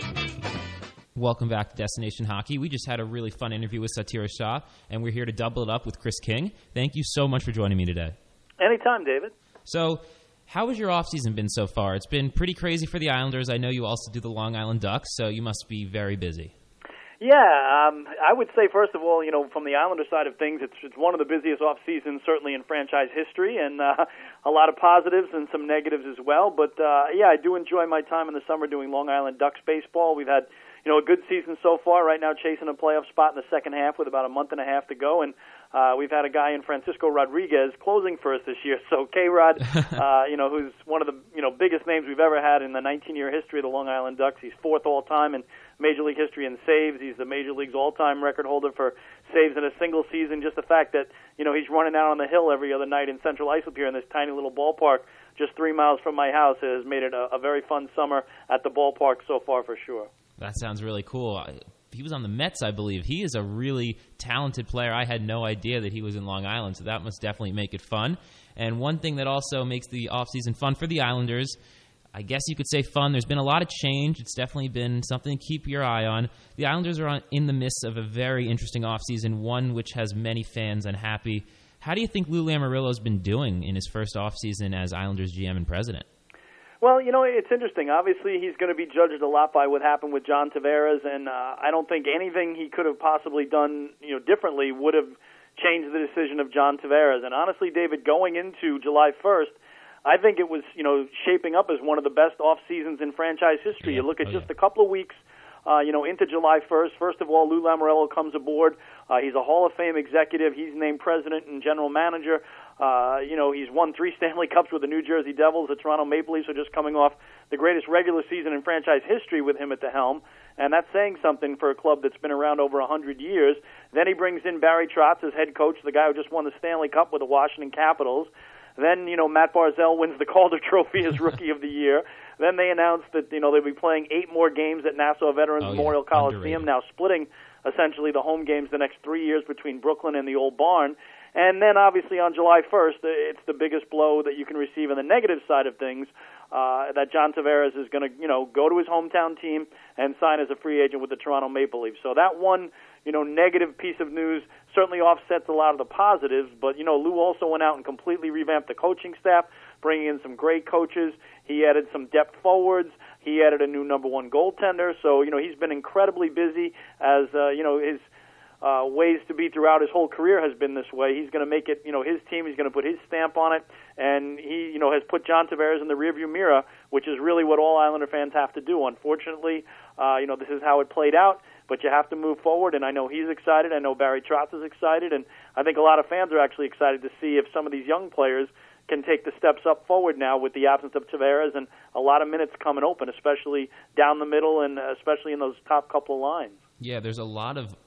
[SPEAKER 2] Welcome back to Destination Hockey. We just had a really fun interview with Satira Shah, and we're here to double it up with Chris King. Thank you so much for joining me today.
[SPEAKER 8] Anytime, David.
[SPEAKER 2] So, how has your offseason been so far? It's been pretty crazy for the Islanders. I know you also do the Long Island Ducks, so you must be very busy.
[SPEAKER 8] Yeah, um, I would say, first of all, you know, from the Islander side of things, it's, it's one of the busiest off seasons, certainly in franchise history, and uh, a lot of positives and some negatives as well. But, uh, yeah, I do enjoy my time in the summer doing Long Island Ducks baseball. We've had, you know, a good season so far, right now chasing a playoff spot in the second half with about a month and a half to go, and uh, we've had a guy in Francisco Rodriguez closing for us this year. So K-Rod, uh, you know, who's one of the, you know, biggest names we've ever had in the nineteen-year history of the Long Island Ducks. He's fourth all-time in Major League history in saves. He's the Major League's all-time record holder for saves in a single season. Just the fact that, you know, he's running out on the hill every other night in Central Islip in this tiny little ballpark just three miles from my house has made it a, a very fun summer at the ballpark so far for sure.
[SPEAKER 2] That sounds really cool. He was on the Mets, I believe. He is a really talented player. I had no idea that he was in Long Island, so that must definitely make it fun. And one thing that also makes the offseason fun for the Islanders, I guess you could say fun. There's been a lot of change. It's definitely been something to keep your eye on. The Islanders are on, in the midst of a very interesting offseason, one which has many fans unhappy. How do you think Lou Lamoriello's been doing in his first offseason as Islanders G M and president?
[SPEAKER 8] Well, you know, it's interesting. Obviously, he's going to be judged a lot by what happened with John Tavares, and uh, I don't think anything he could have possibly done, you know, differently would have changed the decision of John Tavares. And honestly, David, going into July first, I think it was, you know, shaping up as one of the best off seasons in franchise history.
[SPEAKER 2] Yeah.
[SPEAKER 8] You look at
[SPEAKER 2] oh,
[SPEAKER 8] just
[SPEAKER 2] yeah.
[SPEAKER 8] a couple of weeks, uh, you know, into July first. First of all, Lou Lamoriello comes aboard. Uh, he's a Hall of Fame executive. He's named president and general manager. Uh, you know, he's won three Stanley Cups with the New Jersey Devils. The Toronto Maple Leafs are just coming off the greatest regular season in franchise history with him at the helm, and that's saying something for a club that's been around over one hundred years. Then he brings in Barry Trotz as head coach, the guy who just won the Stanley Cup with the Washington Capitals. Then, you know, Matt Barzal wins the Calder Trophy as Rookie of the Year. Then they announced that, you know, they'll be playing eight more games at Nassau Veterans
[SPEAKER 2] oh,
[SPEAKER 8] Memorial
[SPEAKER 2] yeah.
[SPEAKER 8] Coliseum, now splitting essentially the home games the next three years between Brooklyn and the Old Barn. And then, obviously, on July first, it's the biggest blow that you can receive on the negative side of things, uh, that John Tavares is going to, you know, go to his hometown team and sign as a free agent with the Toronto Maple Leafs. So that one, you know, negative piece of news certainly offsets a lot of the positives. But, you know, Lou also went out and completely revamped the coaching staff, bringing in some great coaches. He added some depth forwards. He added a new number one goaltender. So, you know, he's been incredibly busy as, uh, you know, his uh, ways to be throughout his whole career has been this way. He's going to make it, you know, his team. He's going to put his stamp on it. And he, you know, has put John Tavares in the rearview mirror, which is really what all Islander fans have to do. Unfortunately, uh, you know, this is how it played out. But you have to move forward, and I know he's excited. I know Barry Trotz is excited, and I think a lot of fans are actually excited to see if some of these young players can take the steps up forward now with the absence of Tavares and a lot of minutes coming open, especially down the middle and especially in those top couple of lines.
[SPEAKER 2] Yeah, there's a lot of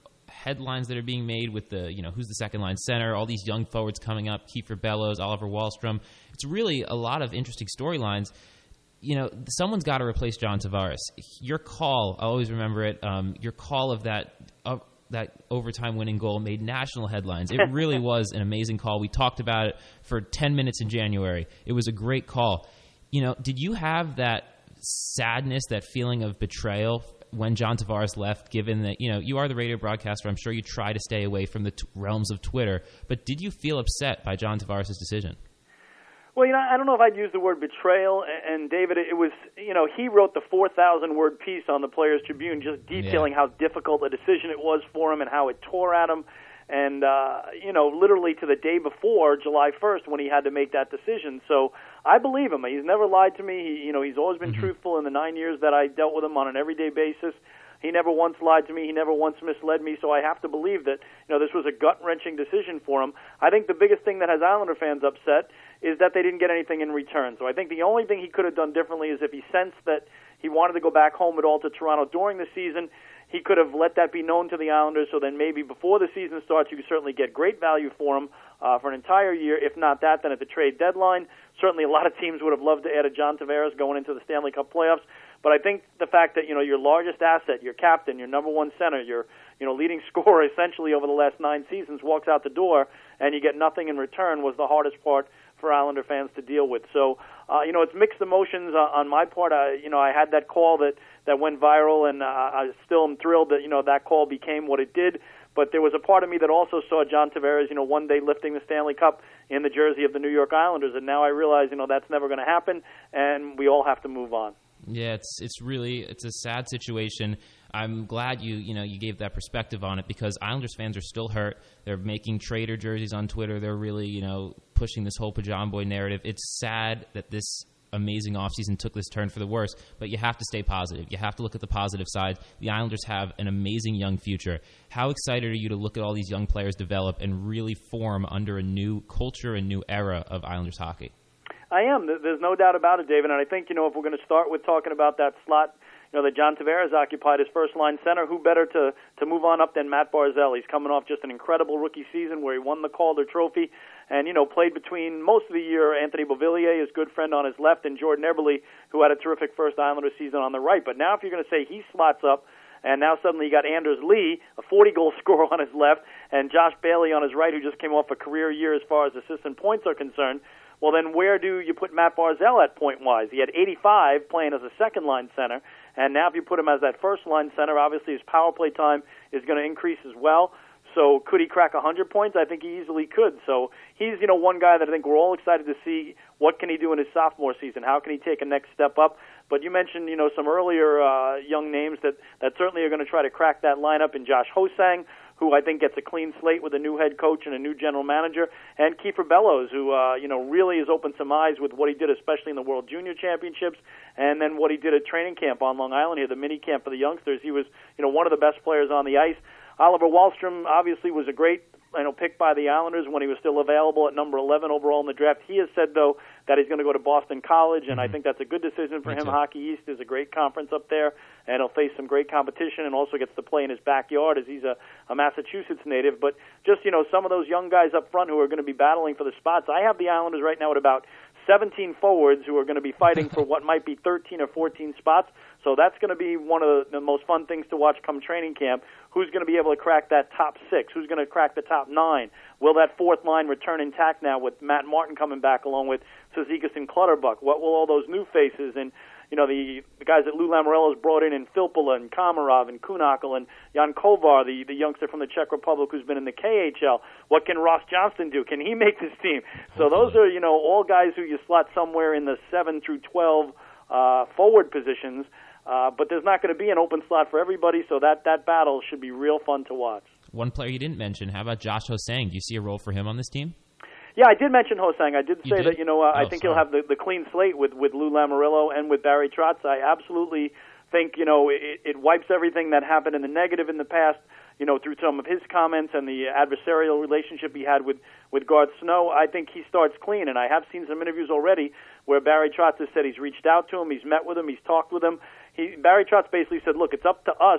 [SPEAKER 2] headlines that are being made with the, you know, who's the second line center, all these young forwards coming up, Kiefer Bellows, Oliver Wahlstrom. It's really a lot of interesting storylines. You know, someone's got to replace John Tavares. Your call, I always remember it, um, your call of that uh, that overtime winning goal made national headlines. It really was an amazing call. We talked about it for ten minutes in January. It was a great call. You know, did you have that sadness, that feeling of betrayal when John Tavares left, given that, you know, you are the radio broadcaster? I'm sure you try to stay away from the t- realms of Twitter, but did you feel upset by John Tavares' decision?
[SPEAKER 8] Well, you know, I don't know if I'd use the word betrayal. And, David, it was, you know, he wrote the four thousand word piece on the Players Tribune just detailing yeah. how difficult a decision it was for him and how it tore at him. And, uh, you know, literally to the day before, July first, when he had to make that decision. So I believe him. He's never lied to me. He, you know, he's always been mm-hmm. truthful in the nine years that I dealt with him on an everyday basis. He never once lied to me. He never once misled me. So I have to believe that, you know, this was a gut-wrenching decision for him. I think the biggest thing that has Islander fans upset is that they didn't get anything in return. So I think the only thing he could have done differently is if he sensed that he wanted to go back home at all to Toronto during the season, he could have let that be known to the Islanders, so then maybe before the season starts you could certainly get great value for him uh, for an entire year. If not that, then at the trade deadline. Certainly a lot of teams would have loved to add a John Tavares going into the Stanley Cup playoffs. But I think the fact that, you know, your largest asset, your captain, your number one center, your, you know, leading scorer essentially over the last nine seasons walks out the door and you get nothing in return was the hardest part for Islander fans to deal with. So, uh, you know, it's mixed emotions uh, on my part. I, you know, I had that call that, that went viral, and uh, I still am thrilled that, you know, that call became what it did. But there was a part of me that also saw John Tavares, you know, one day lifting the Stanley Cup in the jersey of the New York Islanders, and now I realize, you know, that's never going to happen, and we all have to move on.
[SPEAKER 2] Yeah, it's it's really it's a sad situation. I'm glad you you know you gave that perspective on it, because Islanders fans are still hurt. They're making trader jerseys on Twitter. They're really you know pushing this whole Pajam Boy narrative. It's sad that this amazing offseason took this turn for the worse, but you have to stay positive. You have to look at the positive side. The Islanders have an amazing young future. How excited are you to look at all these young players develop and really form under a new culture, a new era of Islanders hockey?
[SPEAKER 8] I am. There's no doubt about it, David. And I think, you know, if we're going to start with talking about that slot, you know, that John Tavares occupied as first-line center, who better to, to move on up than Matt Barzal? He's coming off just an incredible rookie season where he won the Calder Trophy and, you know, played between most of the year Anthony Beauvillier, his good friend on his left, and Jordan Eberle, who had a terrific first Islander season on the right. But now if you're going to say he slots up, and now suddenly you got Anders Lee, a forty-goal scorer on his left, and Josh Bailey on his right, who just came off a career year as far as assistant points are concerned, well, then where do you put Matt Barzal at point-wise? He had eighty-five playing as a second-line center, and now if you put him as that first-line center, obviously his power play time is going to increase as well. So could he crack one hundred points? I think he easily could. So he's, you know, one guy that I think we're all excited to see what can he do in his sophomore season. How can he take a next step up? But you mentioned, you know, some earlier uh, young names that, that certainly are going to try to crack that lineup in Josh Ho-Sang, who I think gets a clean slate with a new head coach and a new general manager, and Kiefer Bellows, who uh, you know really has opened some eyes with what he did, especially in the World Junior Championships, and then what he did at training camp on Long Island here, the mini camp for the youngsters. He was you know one of the best players on the ice. Oliver Wahlstrom obviously was a great you know pick by the Islanders when he was still available at number eleven overall in the draft. He has said though that he's going to go to Boston College, and mm-hmm. I think that's a good decision for
[SPEAKER 2] Me
[SPEAKER 8] him.
[SPEAKER 2] too.
[SPEAKER 8] Hockey East is a great conference up there, and he'll face some great competition and also gets to play in his backyard as he's a, a Massachusetts native. But just, you know, some of those young guys up front who are going to be battling for the spots. I have the Islanders right now at about seventeen forwards who are going to be fighting for what might be thirteen or fourteen spots. So that's going to be one of the, the most fun things to watch come training camp. Who's going to be able to crack that top six? Who's going to crack the top nine? Will that fourth line return intact now with Matt Martin coming back along with Cizikas and Clutterbuck? What will all those new faces and you know, the, the guys that Lou Lamoriello's brought in, and Filppula and Komarov and Kunackle and Jan Kovar, the, the youngster from the Czech Republic who's been in the K H L. What can Ross Johnston do? Can he make this team? So those are, you know, all guys who you slot somewhere in the seven through twelve uh, forward positions. Uh, but there's not going to be an open slot for everybody, so that, that battle should be real fun to watch.
[SPEAKER 2] One player you didn't mention, how about Josh Ho-Sang? Do you see a role for him on this team?
[SPEAKER 8] Yeah, I did mention Ho-Sang. I did say
[SPEAKER 2] did?
[SPEAKER 8] that, you know, uh,
[SPEAKER 2] oh,
[SPEAKER 8] I think
[SPEAKER 2] sorry.
[SPEAKER 8] he'll have the, the clean slate with, with Lou Lamoriello and with Barry Trotz. I absolutely think, you know, it, it wipes everything that happened in the negative in the past, you know, through some of his comments and the adversarial relationship he had with, with Garth Snow. I think he starts clean, and I have seen some interviews already where Barry Trotz has said he's reached out to him, he's met with him, he's talked with him. He, Barry Trotz basically said, look, it's up to us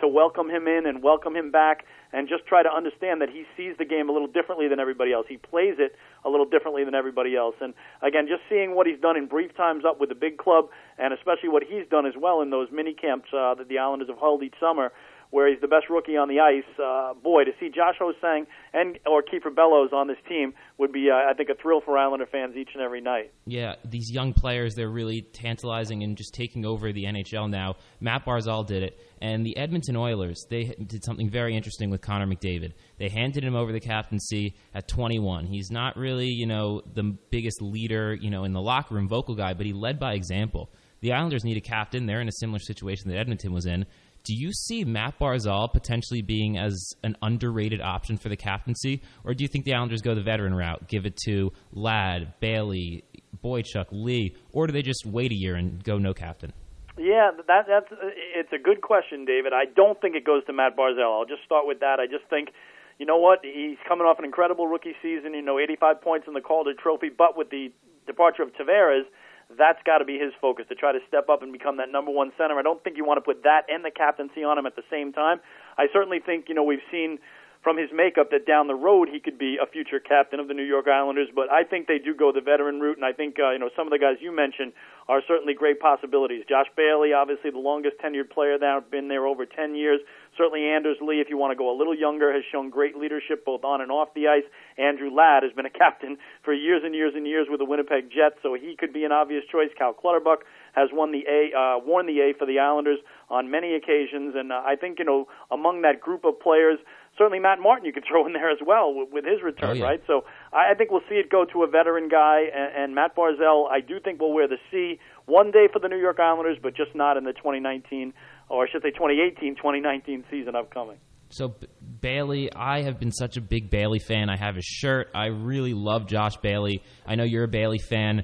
[SPEAKER 8] to welcome him in and welcome him back and just try to understand that he sees the game a little differently than everybody else. He plays it a little differently than everybody else. And, again, just seeing what he's done in brief times up with the big club and especially what he's done as well in those mini camps uh, that the Islanders have held each summer, where he's the best rookie on the ice. Uh, boy, to see Josh Ho-Sang and or Kiefer Bellows on this team would be, uh, I think, a thrill for Islander fans each and every night.
[SPEAKER 2] Yeah, these young players, they're really tantalizing and just taking over the N H L now. Matt Barzal did it. And the Edmonton Oilers, they did something very interesting with Connor McDavid. They handed him over the captaincy at twenty-one. He's not really, you know, the biggest leader, you know, in the locker room, vocal guy, but he led by example. The Islanders need a captain. They're in a similar situation that Edmonton was in. Do you see Matt Barzal potentially being as an underrated option for the captaincy, or do you think the Islanders go the veteran route, give it to Ladd, Bailey, Boychuk, Lee, or do they just wait a year and go no captain?
[SPEAKER 8] Yeah, that, that's it's a good question, David. I don't think it goes to Matt Barzal. I'll just start with that. I just think, you know what, he's coming off an incredible rookie season, you know, eighty-five points in the Calder Trophy, but with the departure of Tavares, that's got to be his focus, to try to step up and become that number one center. I don't think you want to put that and the captaincy on him at the same time. I certainly think, you know, we've seen from his makeup that down the road he could be a future captain of the New York Islanders, but I think they do go the veteran route, and I think, uh, you know, some of the guys you mentioned are certainly great possibilities. Josh Bailey, obviously the longest tenured player there, been there over ten years. Certainly Anders Lee, if you want to go a little younger, has shown great leadership both on and off the ice. Andrew Ladd has been a captain for years and years and years with the Winnipeg Jets, so he could be an obvious choice. Cal Clutterbuck has won the A, uh, worn the A for the Islanders on many occasions, and uh, I think, you know, among that group of players, certainly Matt Martin you could throw in there as well with, with his return,
[SPEAKER 2] oh, yeah.
[SPEAKER 8] right? So I, I think we'll see it go to a veteran guy, and, and Matt Barzal, I do think will wear the C one day for the New York Islanders, but just not in the twenty nineteen, or I should say twenty eighteen twenty nineteen season upcoming.
[SPEAKER 2] So B- Bailey, I have been such a big Bailey fan. I have his shirt. I really love Josh Bailey. I know you're a Bailey fan.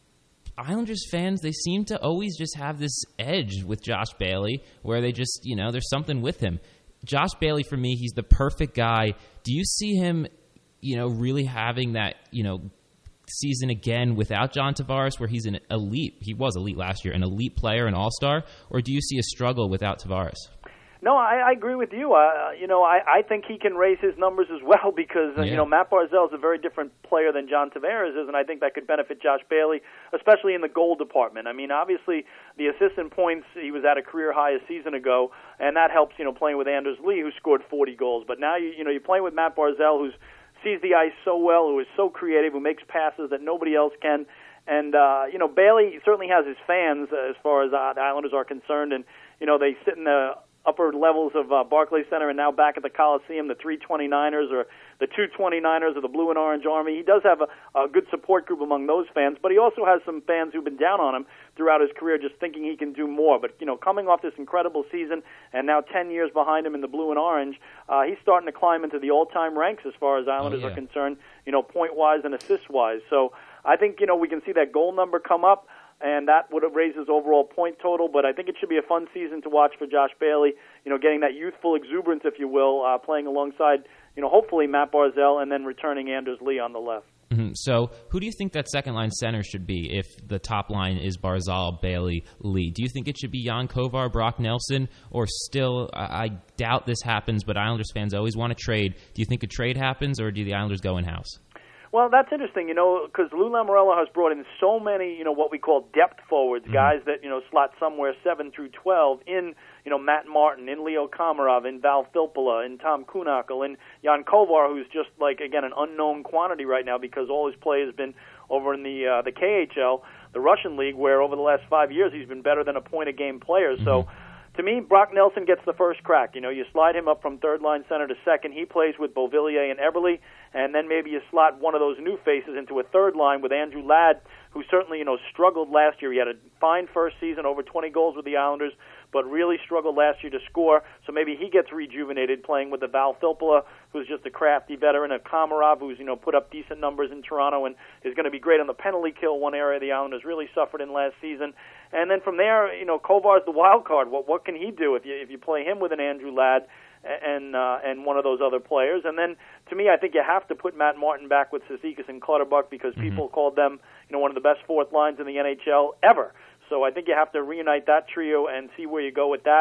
[SPEAKER 2] Islanders fans, they seem to always just have this edge with Josh Bailey where they just, you know, there's something with him. Josh Bailey, for me, he's the perfect guy. Do you see him, you know, really having that, you know, season again without John Tavares where he's an elite, he was elite last year, an elite player, an all-star, or do you see a struggle without Tavares?
[SPEAKER 8] No, I, I agree with you. Uh, you know, I, I think he can raise his numbers as well because, uh,
[SPEAKER 2] yeah.
[SPEAKER 8] you know, Matt Barzal is a very different player than John Tavares is, and I think that could benefit Josh Bailey, especially in the goal department. I mean, obviously, the assist in points, he was at a career high a season ago, and that helps, you know, playing with Anders Lee, who scored forty goals. But now, you, you know, you're playing with Matt Barzal, who sees the ice so well, who is so creative, who makes passes that nobody else can. And, uh, you know, Bailey certainly has his fans uh, as far as uh, the Islanders are concerned, and, you know, they sit in the upper levels of uh, Barclays Center and now back at the Coliseum, the three twenty-niners or the two twenty-niners or the Blue and Orange Army. He does have a, a good support group among those fans, but he also has some fans who've been down on him throughout his career just thinking he can do more. But, you know, coming off this incredible season and now ten years behind him in the Blue and Orange, uh, he's starting to climb into the all-time ranks as far as Islanders
[SPEAKER 2] oh, yeah.
[SPEAKER 8] are concerned, you know, point-wise and assist-wise. So I think, you know, we can see that goal number come up, and that would have raised his overall point total. But I think it should be a fun season to watch for Josh Bailey, you know, getting that youthful exuberance, if you will, uh, playing alongside, you know, hopefully Matt Barzal and then returning Anders Lee on the left.
[SPEAKER 2] Mm-hmm. So who do you think that second-line center should be if the top line is Barzal, Bailey, Lee? Do you think it should be Jan Kovar, Brock Nelson, or still, I, I doubt this happens, but Islanders fans always want to trade. Do you think a trade happens, or do the Islanders go in-house?
[SPEAKER 8] Well, that's interesting, you know, because Lou Lamoriello has brought in so many, you know, what we call depth forwards, mm-hmm. guys that, you know, slot somewhere seven through twelve in, you know, Matt Martin, in Leo Komarov, in Val Filppula, in Tom Kuhnhackl, in Jan Kovar, who's just, like, again, an unknown quantity right now because all his play has been over in the uh, the K H L, the Russian league, where over the last five years he's been better than a point-a-game player. Mm-hmm. So, to me, Brock Nelson gets the first crack. You know, you slide him up from third-line center to second. He plays with Beauvillier and Eberle, and then maybe you slot one of those new faces into a third line with Andrew Ladd, who certainly, you know, struggled last year. He had a fine first season, over twenty goals with the Islanders, but really struggled last year to score. So maybe he gets rejuvenated playing with the Val Filppula, who's just a crafty veteran, a Komarov, who's, you know, put up decent numbers in Toronto and is going to be great on the penalty kill, one area the Islanders really suffered in last season. And then from there, you know, Kovar's the wild card. What what can he do if you if you play him with an Andrew Ladd and uh, and one of those other players? And then, to me, I think you have to put Matt Martin back with Cizikas and Clutterbuck because mm-hmm. people called them, you know, one of the best fourth lines in the N H L ever. So I think you have to reunite that trio and see where you go with that.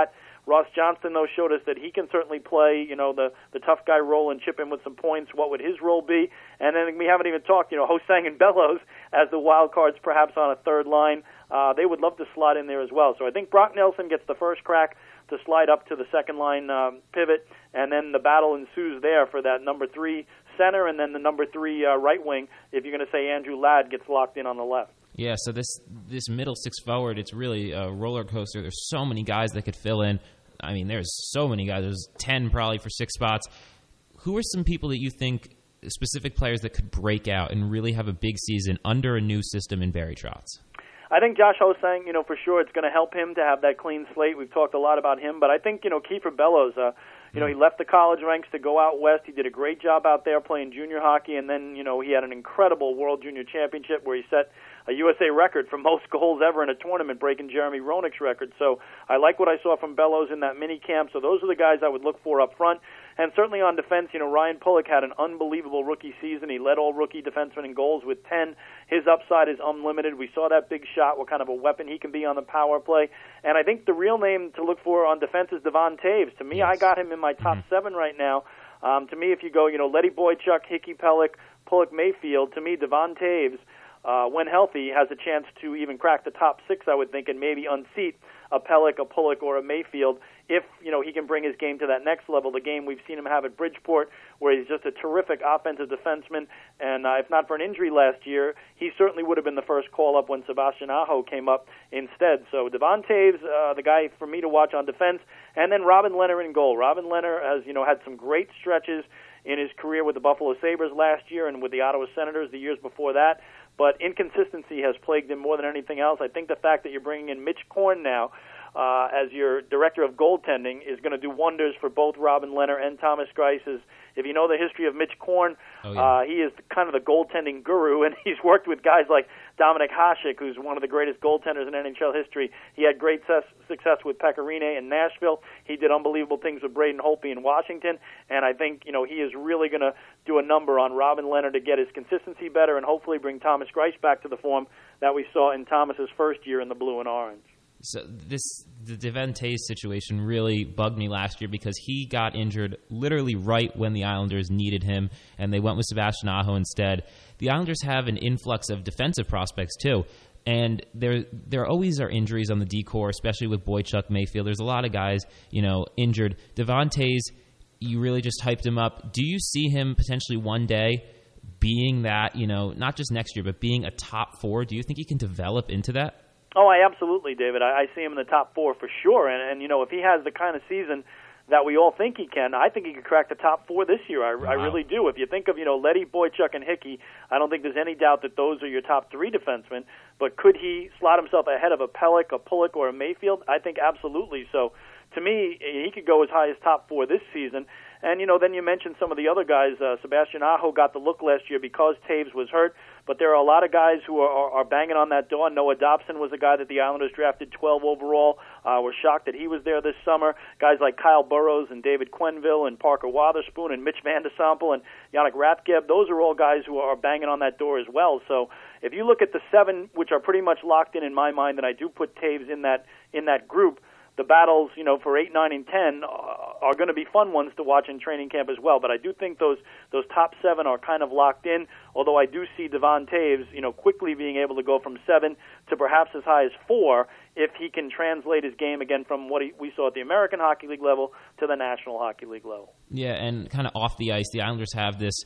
[SPEAKER 8] Ross Johnston, though, showed us that he can certainly play, you know, the, the tough guy role and chip in with some points. What would his role be? And then we haven't even talked, you know, Hosang and Bellows as the wild cards, perhaps on a third line. Uh, they would love to slot in there as well. So I think Brock Nelson gets the first crack to slide up to the second line um, pivot, and then the battle ensues there for that number three center and then the number three uh, right wing, if you're going to say Andrew Ladd gets locked in on the left.
[SPEAKER 2] Yeah, so this this middle six forward, it's really a roller coaster. There's so many guys that could fill in. I mean, there's so many guys. There's ten probably for six spots. Who are some people that you think, specific players that could break out and really have a big season under a new system in Barry Trotz?
[SPEAKER 8] I think Josh Hosang, you know, for sure it's going to help him to have that clean slate. We've talked a lot about him, but I think, you know, Kiefer Bellows, uh, you know, he left the college ranks to go out west. He did a great job out there playing junior hockey, and then, you know, he had an incredible World Junior Championship where he set a U S A record for most goals ever in a tournament, breaking Jeremy Roenick's record. So I like what I saw from Bellows in that mini camp. So those are the guys I would look for up front. And certainly on defense, you know, Ryan Pulock had an unbelievable rookie season. He led all rookie defensemen in goals with ten. His upside is unlimited. We saw that big shot, what kind of a weapon he can be on the power play. And I think the real name to look for on defense is Devon Taves. To me, yes. I got him in my top mm-hmm. seven right now. Um, to me, if you go, you know, Letty Boychuk, Hickey Pellick, Pulock Mayfield, to me, Devon Taves, uh, when healthy, has a chance to even crack the top six, I would think, and maybe unseat a Pellick, a Pulock, or a Mayfield if, you know, he can bring his game to that next level, the game we've seen him have at Bridgeport, where he's just a terrific offensive defenseman. And uh, if not for an injury last year, he certainly would have been the first call-up when Sebastian Aho came up instead. So Devon Taves, uh, the guy for me to watch on defense, and then Robin Lehner in goal. Robin Lehner has, you know, had some great stretches in his career with the Buffalo Sabres last year and with the Ottawa Senators the years before that. But inconsistency has plagued him more than anything else. I think the fact that you're bringing in Mitch Korn now uh, as your director of goaltending is going to do wonders for both Robin Lehner and Thomas Greiss. If you know the history of Mitch Korn, oh, yeah. uh, he is kind of the goaltending guru, and he's worked with guys like Dominic Hasek, who's one of the greatest goaltenders in N H L history. He had great ses- success with Pekka Rinne in Nashville. He did unbelievable things with Braden Holtby in Washington, and I think, you know, he is really going to do a number on Robin Lehner to get his consistency better and hopefully bring Thomas Greiss back to the form that we saw in Thomas's first year in the blue and orange.
[SPEAKER 2] So this the Devon Taves situation really bugged me last year because he got injured literally right when the Islanders needed him, and they went with Sebastian Aho instead. The Islanders have an influx of defensive prospects too, and there there always are injuries on the D-core, especially with Boychuk, Mayfield. There's a lot of guys, you know, injured. Devon Taves, you really just hyped him up. Do you see him potentially one day being that, you know, not just next year, but being a top four? Do you think he can develop into that?
[SPEAKER 8] Oh, I absolutely, David. I, I see him in the top four for sure. And, and, you know, if he has the kind of season that we all think he can, I think he could crack the top four this year. I, wow. I really do. If you think of, you know, Letty, Boychuk, and Hickey, I don't think there's any doubt that those are your top three defensemen. But could he slot himself ahead of a Pellick, a Pulock, or a Mayfield? I think absolutely. So, to me, he could go as high as top four this season. And, you know, then you mentioned some of the other guys. Uh, Sebastian Aho got the look last year because Taves was hurt. But there are a lot of guys who are, are, are banging on that door. Noah Dobson was a guy that the Islanders drafted twelve overall. Uh, we're shocked that he was there this summer. Guys like Kyle Burrows and David Quenneville and Parker Wotherspoon and Mitch Van de Sample and Yannick Rathgeb, those are all guys who are banging on that door as well. So if you look at the seven, which are pretty much locked in in my mind, and I do put Taves in that in that group, the battles, you know, for eight, nine, and ten are going to be fun ones to watch in training camp as well. But I do think those those top seven are kind of locked in, although I do see Devon Taves, you know, quickly being able to go from seven to perhaps as high as four if he can translate his game again from what he, we saw at the American Hockey League level to the National Hockey League level.
[SPEAKER 2] Yeah, and kind of off the ice, the Islanders have this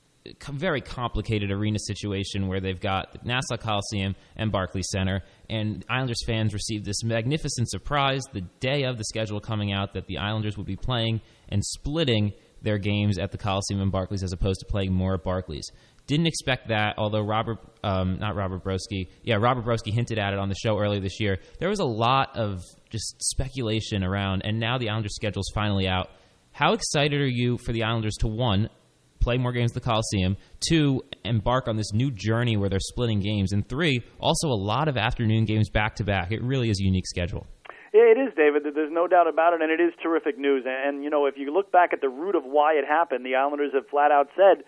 [SPEAKER 2] very complicated arena situation where they've got Nassau Coliseum and Barclays Center, and Islanders fans received this magnificent surprise the day of the schedule coming out that the Islanders would be playing and splitting their games at the Coliseum and Barclays as opposed to playing more at Barclays. Didn't expect that, although Robert, um, not Robert Broski, yeah, Robert Broski hinted at it on the show earlier this year. There was a lot of just speculation around, and now the Islanders' schedule's finally out. How excited are you for the Islanders to, one, play more games at the Coliseum, two, embark on this new journey where they're splitting games, and three, also a lot of afternoon games back-to-back. It really is a unique schedule.
[SPEAKER 8] Yeah, it is, David. There's no doubt about it, and it is terrific news. And, you know, if you look back at the root of why it happened, the Islanders have flat out said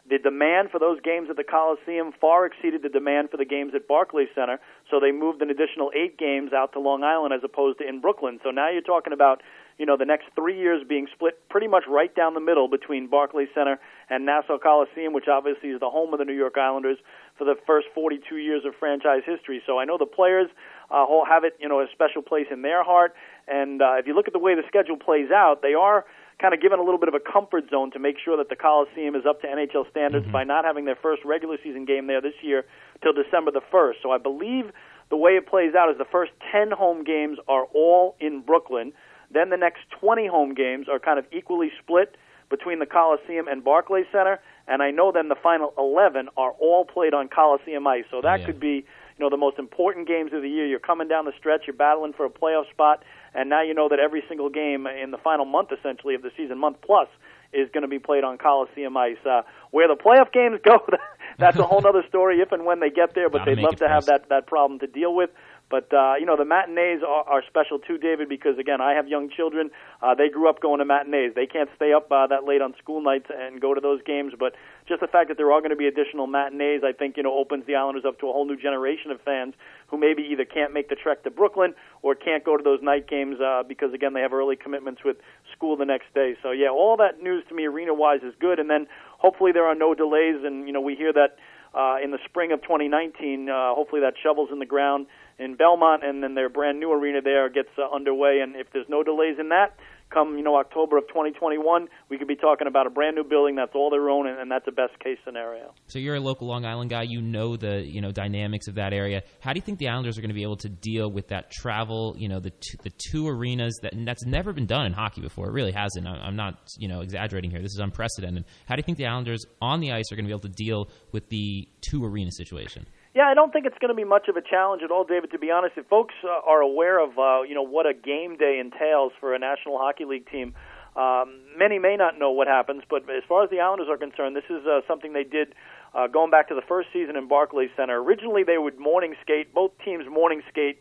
[SPEAKER 8] the demand for those games at the Coliseum far exceeded the demand for the games at Barclays Center, so they moved an additional eight games out to Long Island as opposed to in Brooklyn. So now you're talking about, you know, the next three years being split pretty much right down the middle between Barclays Center and Nassau Coliseum, which obviously is the home of the New York Islanders for the first forty-two years of franchise history. So I know the players uh, have it, you know, a special place in their heart. And uh, if you look at the way the schedule plays out, they are kind of given a little bit of a comfort zone to make sure that the Coliseum is up to N H L standards mm-hmm. by not having their first regular season game there this year till December the first. So I believe the way it plays out is the first ten home games are all in Brooklyn. Then the next twenty home games are kind of equally split between the Coliseum and Barclays Center. And I know then the final eleven are all played on Coliseum ice. So that oh, yeah. could be, you know, the most important games of the year. You're coming down the stretch, you're battling for a playoff spot, and now you know that every single game in the final month, essentially, of the season, month plus, is going to be played on Coliseum ice. Uh, where the playoff games go, that's a whole other story if and when they get there, but they'd love to have that, that problem to deal with. But, uh, you know, the matinees are, are special too, David, because, again, I have young children. Uh, they grew up going to matinees. They can't stay up uh, that late on school nights and go to those games. But just the fact that there are going to be additional matinees, I think, you know, opens the Islanders up to a whole new generation of fans who maybe either can't make the trek to Brooklyn or can't go to those night games uh, because, again, they have early commitments with school the next day. So, yeah, all that news to me arena-wise is good. And then hopefully there are no delays. And, you know, we hear that uh, in the spring of twenty nineteen, uh, hopefully that shovel's in the ground in Belmont, and then their brand new arena there gets uh, underway. And if there's no delays in that, come, you know, October of twenty twenty-one, we could be talking about a brand new building that's all their own, and, and that's a best case scenario.
[SPEAKER 2] So you're a local Long Island guy. You know the you know dynamics of that area. How do you think the Islanders are going to be able to deal with that travel? You know, the two, the two arenas that and that's never been done in hockey before. It really hasn't. I'm not you know exaggerating here. This is unprecedented. How do you think the Islanders on the ice are going to be able to deal with the two arena situation?
[SPEAKER 8] Yeah, I don't think it's going to be much of a challenge at all, David, to be honest. If folks uh, are aware of, uh, you know, what a game day entails for a National Hockey League team, um, many may not know what happens, but as far as the Islanders are concerned, this is uh, something they did uh, going back to the first season in Barclays Center. Originally, they would morning skate, both teams morning skate,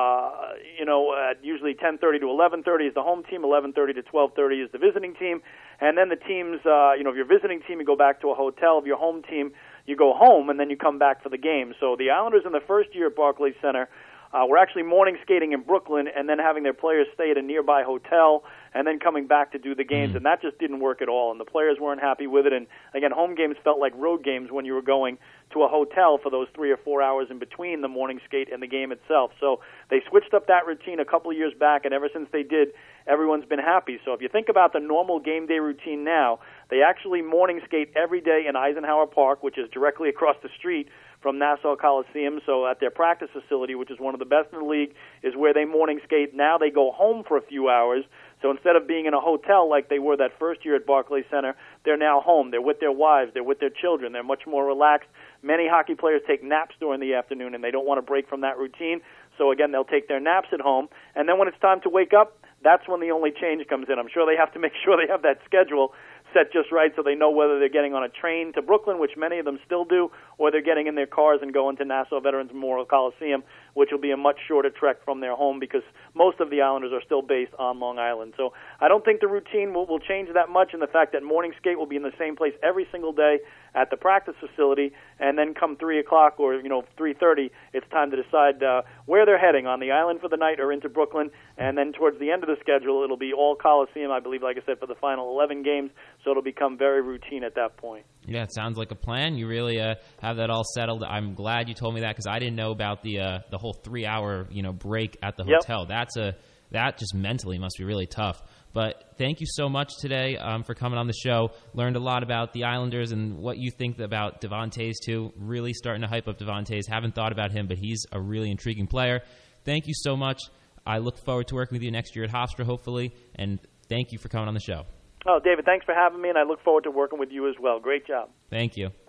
[SPEAKER 8] uh, you know, at usually ten thirty to eleven thirty is the home team, eleven thirty to twelve thirty is the visiting team, and then the teams, uh, you know, if you're visiting team, you go back to a hotel. If you're home team, you go home, and then you come back for the game. So the Islanders in the first year at Barclays Center uh, were actually morning skating in Brooklyn and then having their players stay at a nearby hotel and then coming back to do the games, mm-hmm. and that just didn't work at all, and the players weren't happy with it. And, again, home games felt like road games when you were going to a hotel for those three or four hours in between the morning skate and the game itself. So they switched up that routine a couple of years back, and ever since they did, everyone's been happy. So if you think about the normal game day routine now, they actually morning skate every day in Eisenhower Park, which is directly across the street from Nassau Coliseum. So at their practice facility, which is one of the best in the league, is where they morning skate. Now they go home for a few hours. So instead of being in a hotel like they were that first year at Barclays Center, they're now home. They're with their wives. They're with their children. They're much more relaxed. Many hockey players take naps during the afternoon, and they don't want to break from that routine. So, again, they'll take their naps at home. And then when it's time to wake up, that's when the only change comes in. I'm sure they have to make sure they have that schedule set just right so they know whether they're getting on a train to Brooklyn, which many of them still do, or they're getting in their cars and going to Nassau Veterans Memorial Coliseum, which will be a much shorter trek from their home because most of the Islanders are still based on Long Island. So I don't think the routine will, will change that much, and the fact that morning skate will be in the same place every single day at the practice facility, and then come three o'clock or, you know, three thirty, it's time to decide uh, where they're heading, on the island for the night or into Brooklyn, and then towards the end of the schedule, it'll be all Coliseum, I believe, like I said, for the final eleven games, so it'll become very routine at that point.
[SPEAKER 2] Yeah, it sounds like a plan. You really uh, have that all settled. I'm glad you told me that because I didn't know about the uh, the whole three-hour you know break at the hotel. Yep. That's a that just mentally must be really tough. But thank you so much today um, for coming on the show. Learned a lot about the Islanders and what you think about Devontae's too. Really starting to hype up Devontae's. Haven't thought about him, but he's a really intriguing player. Thank you so much. I look forward to working with you next year at Hofstra, hopefully. And thank you for coming on the show.
[SPEAKER 8] Oh, David, thanks for having me, and I look forward to working with you as well. Great job.
[SPEAKER 2] Thank you.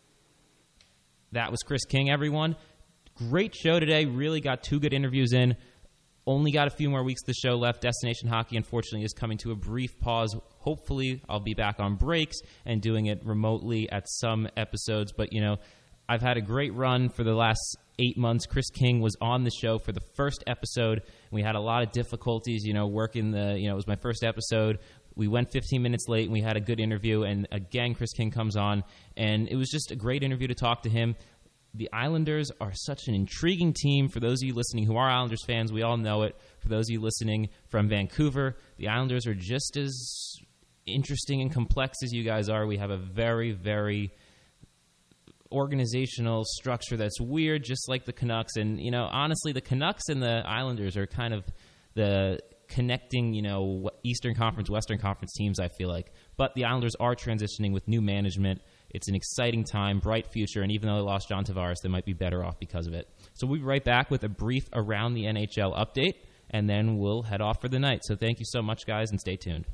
[SPEAKER 2] That was Chris King, everyone. Great show today. Really got two good interviews in. Only got a few more weeks of the show left. Destination Hockey, unfortunately, is coming to a brief pause. Hopefully, I'll be back on breaks and doing it remotely at some episodes. But, you know, I've had a great run for the last eight months. Chris King was on the show for the first episode. We had a lot of difficulties, you know, working the, you know, it was my first episode We went fifteen minutes late, and we had a good interview. And again, Chris King comes on, and it was just a great interview to talk to him. The Islanders are such an intriguing team. For those of you listening who are Islanders fans, we all know it. For those of you listening from Vancouver, the Islanders are just as interesting and complex as you guys are. We have a very, very organizational structure that's weird, just like the Canucks. And, you know, honestly, the Canucks and the Islanders are kind of the connecting, you know, Eastern Conference, Western Conference teams, I feel like. But the Islanders are transitioning with new management. It's an exciting time, bright future, and even though they lost John Tavares, they might be better off because of it. So we'll be right back with a brief Around the N H L update, and then we'll head off for the night. So thank you so much, guys, and stay tuned.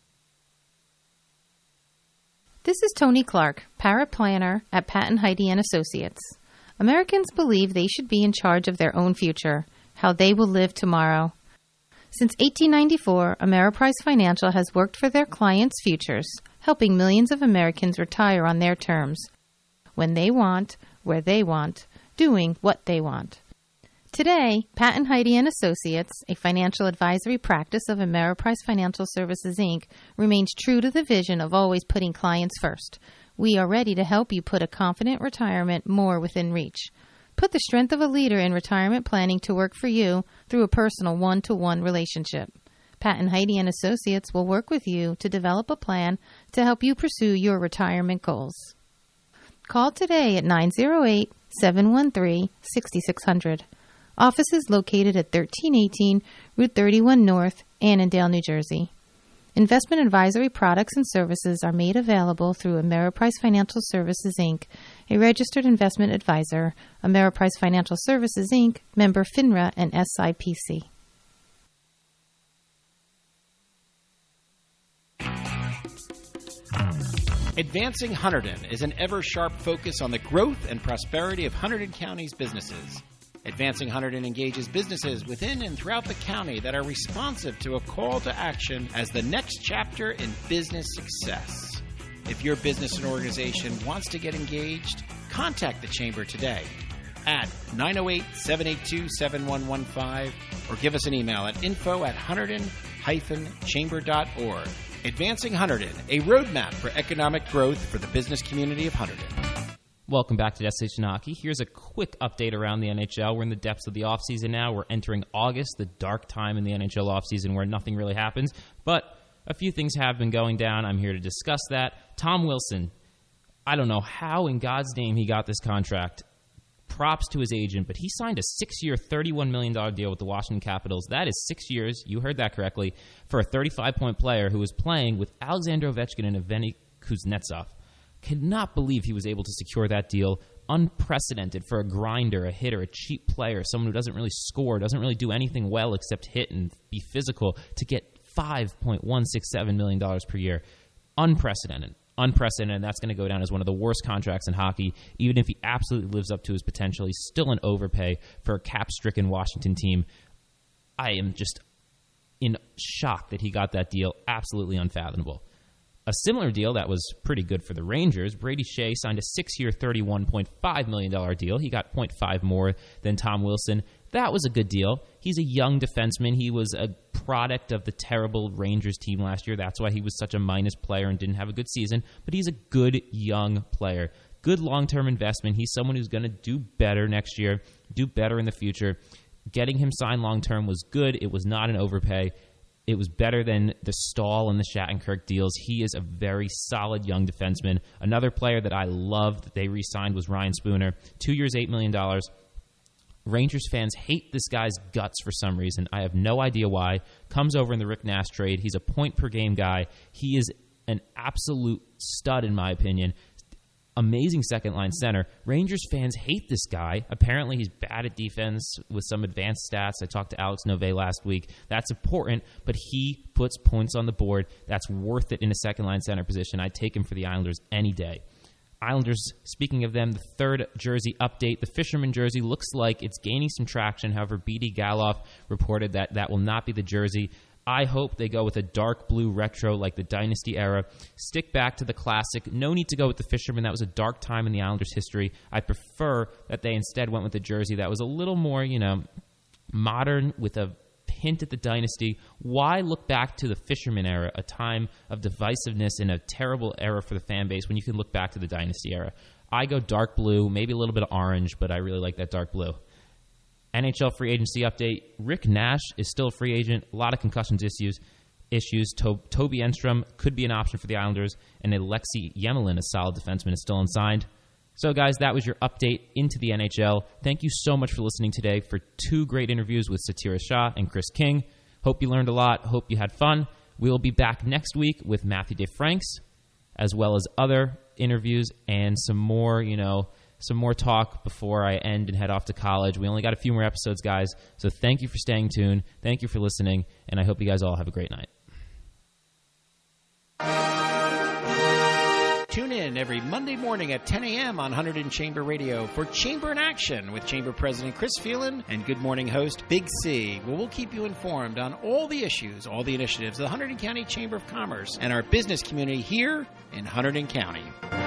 [SPEAKER 9] This is Tony Clark, paraplanner at Pat and Heidi and Associates. Americans believe they should be in charge of their own future, how they will live tomorrow. Since eighteen ninety-four, Ameriprise Financial has worked for their clients' futures, helping millions of Americans retire on their terms, when they want, where they want, doing what they want. Today, Pat and Heidi and Associates, a financial advisory practice of Ameriprise Financial Services, Incorporated, remains true to the vision of always putting clients first. We are ready to help you put a confident retirement more within reach. Put the strength of a leader in retirement planning to work for you through a personal one-to-one relationship. Pat and Heidi and Associates will work with you to develop a plan to help you pursue your retirement goals. Call today at nine oh eight, seven one three, six six zero zero. Office is located at thirteen eighteen Route thirty-one North, Annandale, New Jersey. Investment advisory products and services are made available through Ameriprise Financial Services, Incorporated, a registered investment advisor. Ameriprise Financial Services, Incorporated, member FINRA and S I P C.
[SPEAKER 3] Advancing Hunterdon is an ever-sharp focus on the growth and prosperity of Hunterdon County's businesses. Advancing Hunterdon engages businesses within and throughout the county that are responsive to a call to action as the next chapter in business success. If your business and organization wants to get engaged, contact the Chamber today at nine oh eight, seven eight two, seven one one five or give us an email at info at hunterdon dash chamber dot org. Advancing Hunterdon, a roadmap for economic growth for the business community of Hunterdon.
[SPEAKER 2] Welcome back to Destination Hockey. Here's a quick update around the N H L. We're in the depths of the offseason now. We're entering August, the dark time in the N H L offseason where nothing really happens. But a few things have been going down. I'm here to discuss that. Tom Wilson, I don't know how in God's name he got this contract. Props to his agent, but he signed a six-year, thirty-one million dollars deal with the Washington Capitals. That is six years, you heard that correctly, for a thirty-five point player who was playing with Alexander Ovechkin and Evgeny Kuznetsov. Cannot believe he was able to secure that deal. Unprecedented for a grinder, a hitter, a cheap player, someone who doesn't really score, doesn't really do anything well except hit and be physical, to get five point one six seven million dollars per year. Unprecedented. Unprecedented, and that's going to go down as one of the worst contracts in hockey. Even if he absolutely lives up to his potential, he's still an overpay for a cap-stricken Washington team. I am just in shock that he got that deal. Absolutely unfathomable. A similar deal that was pretty good for the Rangers, Brady Shea signed a six-year, thirty-one point five million dollars deal. He got zero point five more than Tom Wilson. That was a good deal. He's a young defenseman. He was a product of the terrible Rangers team last year. That's why he was such a minus player and didn't have a good season. But he's a good young player. Good long-term investment. He's someone who's going to do better next year, do better in the future. Getting him signed long-term was good. It was not an overpay. It was better than the Stahl and the Shattenkirk deals. He is a very solid young defenseman. Another player that I loved that they re-signed was Ryan Spooner. Two years, eight million dollars. Rangers fans hate this guy's guts for some reason. I have no idea why. Comes over in the Rick Nash trade. He's a point-per-game guy. He is an absolute stud, in my opinion. Amazing second-line center. Rangers fans hate this guy. Apparently, he's bad at defense with some advanced stats. I talked to Alex Nove last week. That's important, but he puts points on the board. That's worth it in a second-line center position. I'd take him for the Islanders any day. Islanders, speaking of them, the third jersey update. The Fisherman jersey looks like it's gaining some traction. However, B D Galoff reported that that will not be the jersey. I hope they go with a dark blue retro like the Dynasty era. Stick back to the classic. No need to go with the Fisherman. That was a dark time in the Islanders' history. I prefer that they instead went with the jersey that was a little more, you know, modern with a hint at the dynasty. Why look back to the Fisherman era, a time of divisiveness and a terrible era for the fan base, when you can look back to the dynasty era? I go dark blue, maybe a little bit of orange, but I really like that dark blue. N H L free agency update. Rick Nash is still a free agent. A lot of concussions issues. Issues. To- Toby Enstrom could be an option for the Islanders, and Alexei Yemelin, a solid defenseman, is still unsigned. So, guys, that was your update into the N H L. Thank you so much for listening today for two great interviews with Satira Shah and Chris King. Hope you learned a lot. Hope you had fun. We will be back next week with Matthew DeFranks, as well as other interviews and some more, you know, some more talk before I end and head off to college. We only got a few more episodes, guys. So thank you for staying tuned. Thank you for listening, and I hope you guys all have a great night.
[SPEAKER 3] Tune in every Monday morning at ten a.m. on Hunterdon Chamber Radio for Chamber in Action with Chamber President Chris Phelan and Good Morning host Big C, where we'll keep you informed on all the issues, all the initiatives of the Hunterdon County Chamber of Commerce and our business community here in Hunterdon County.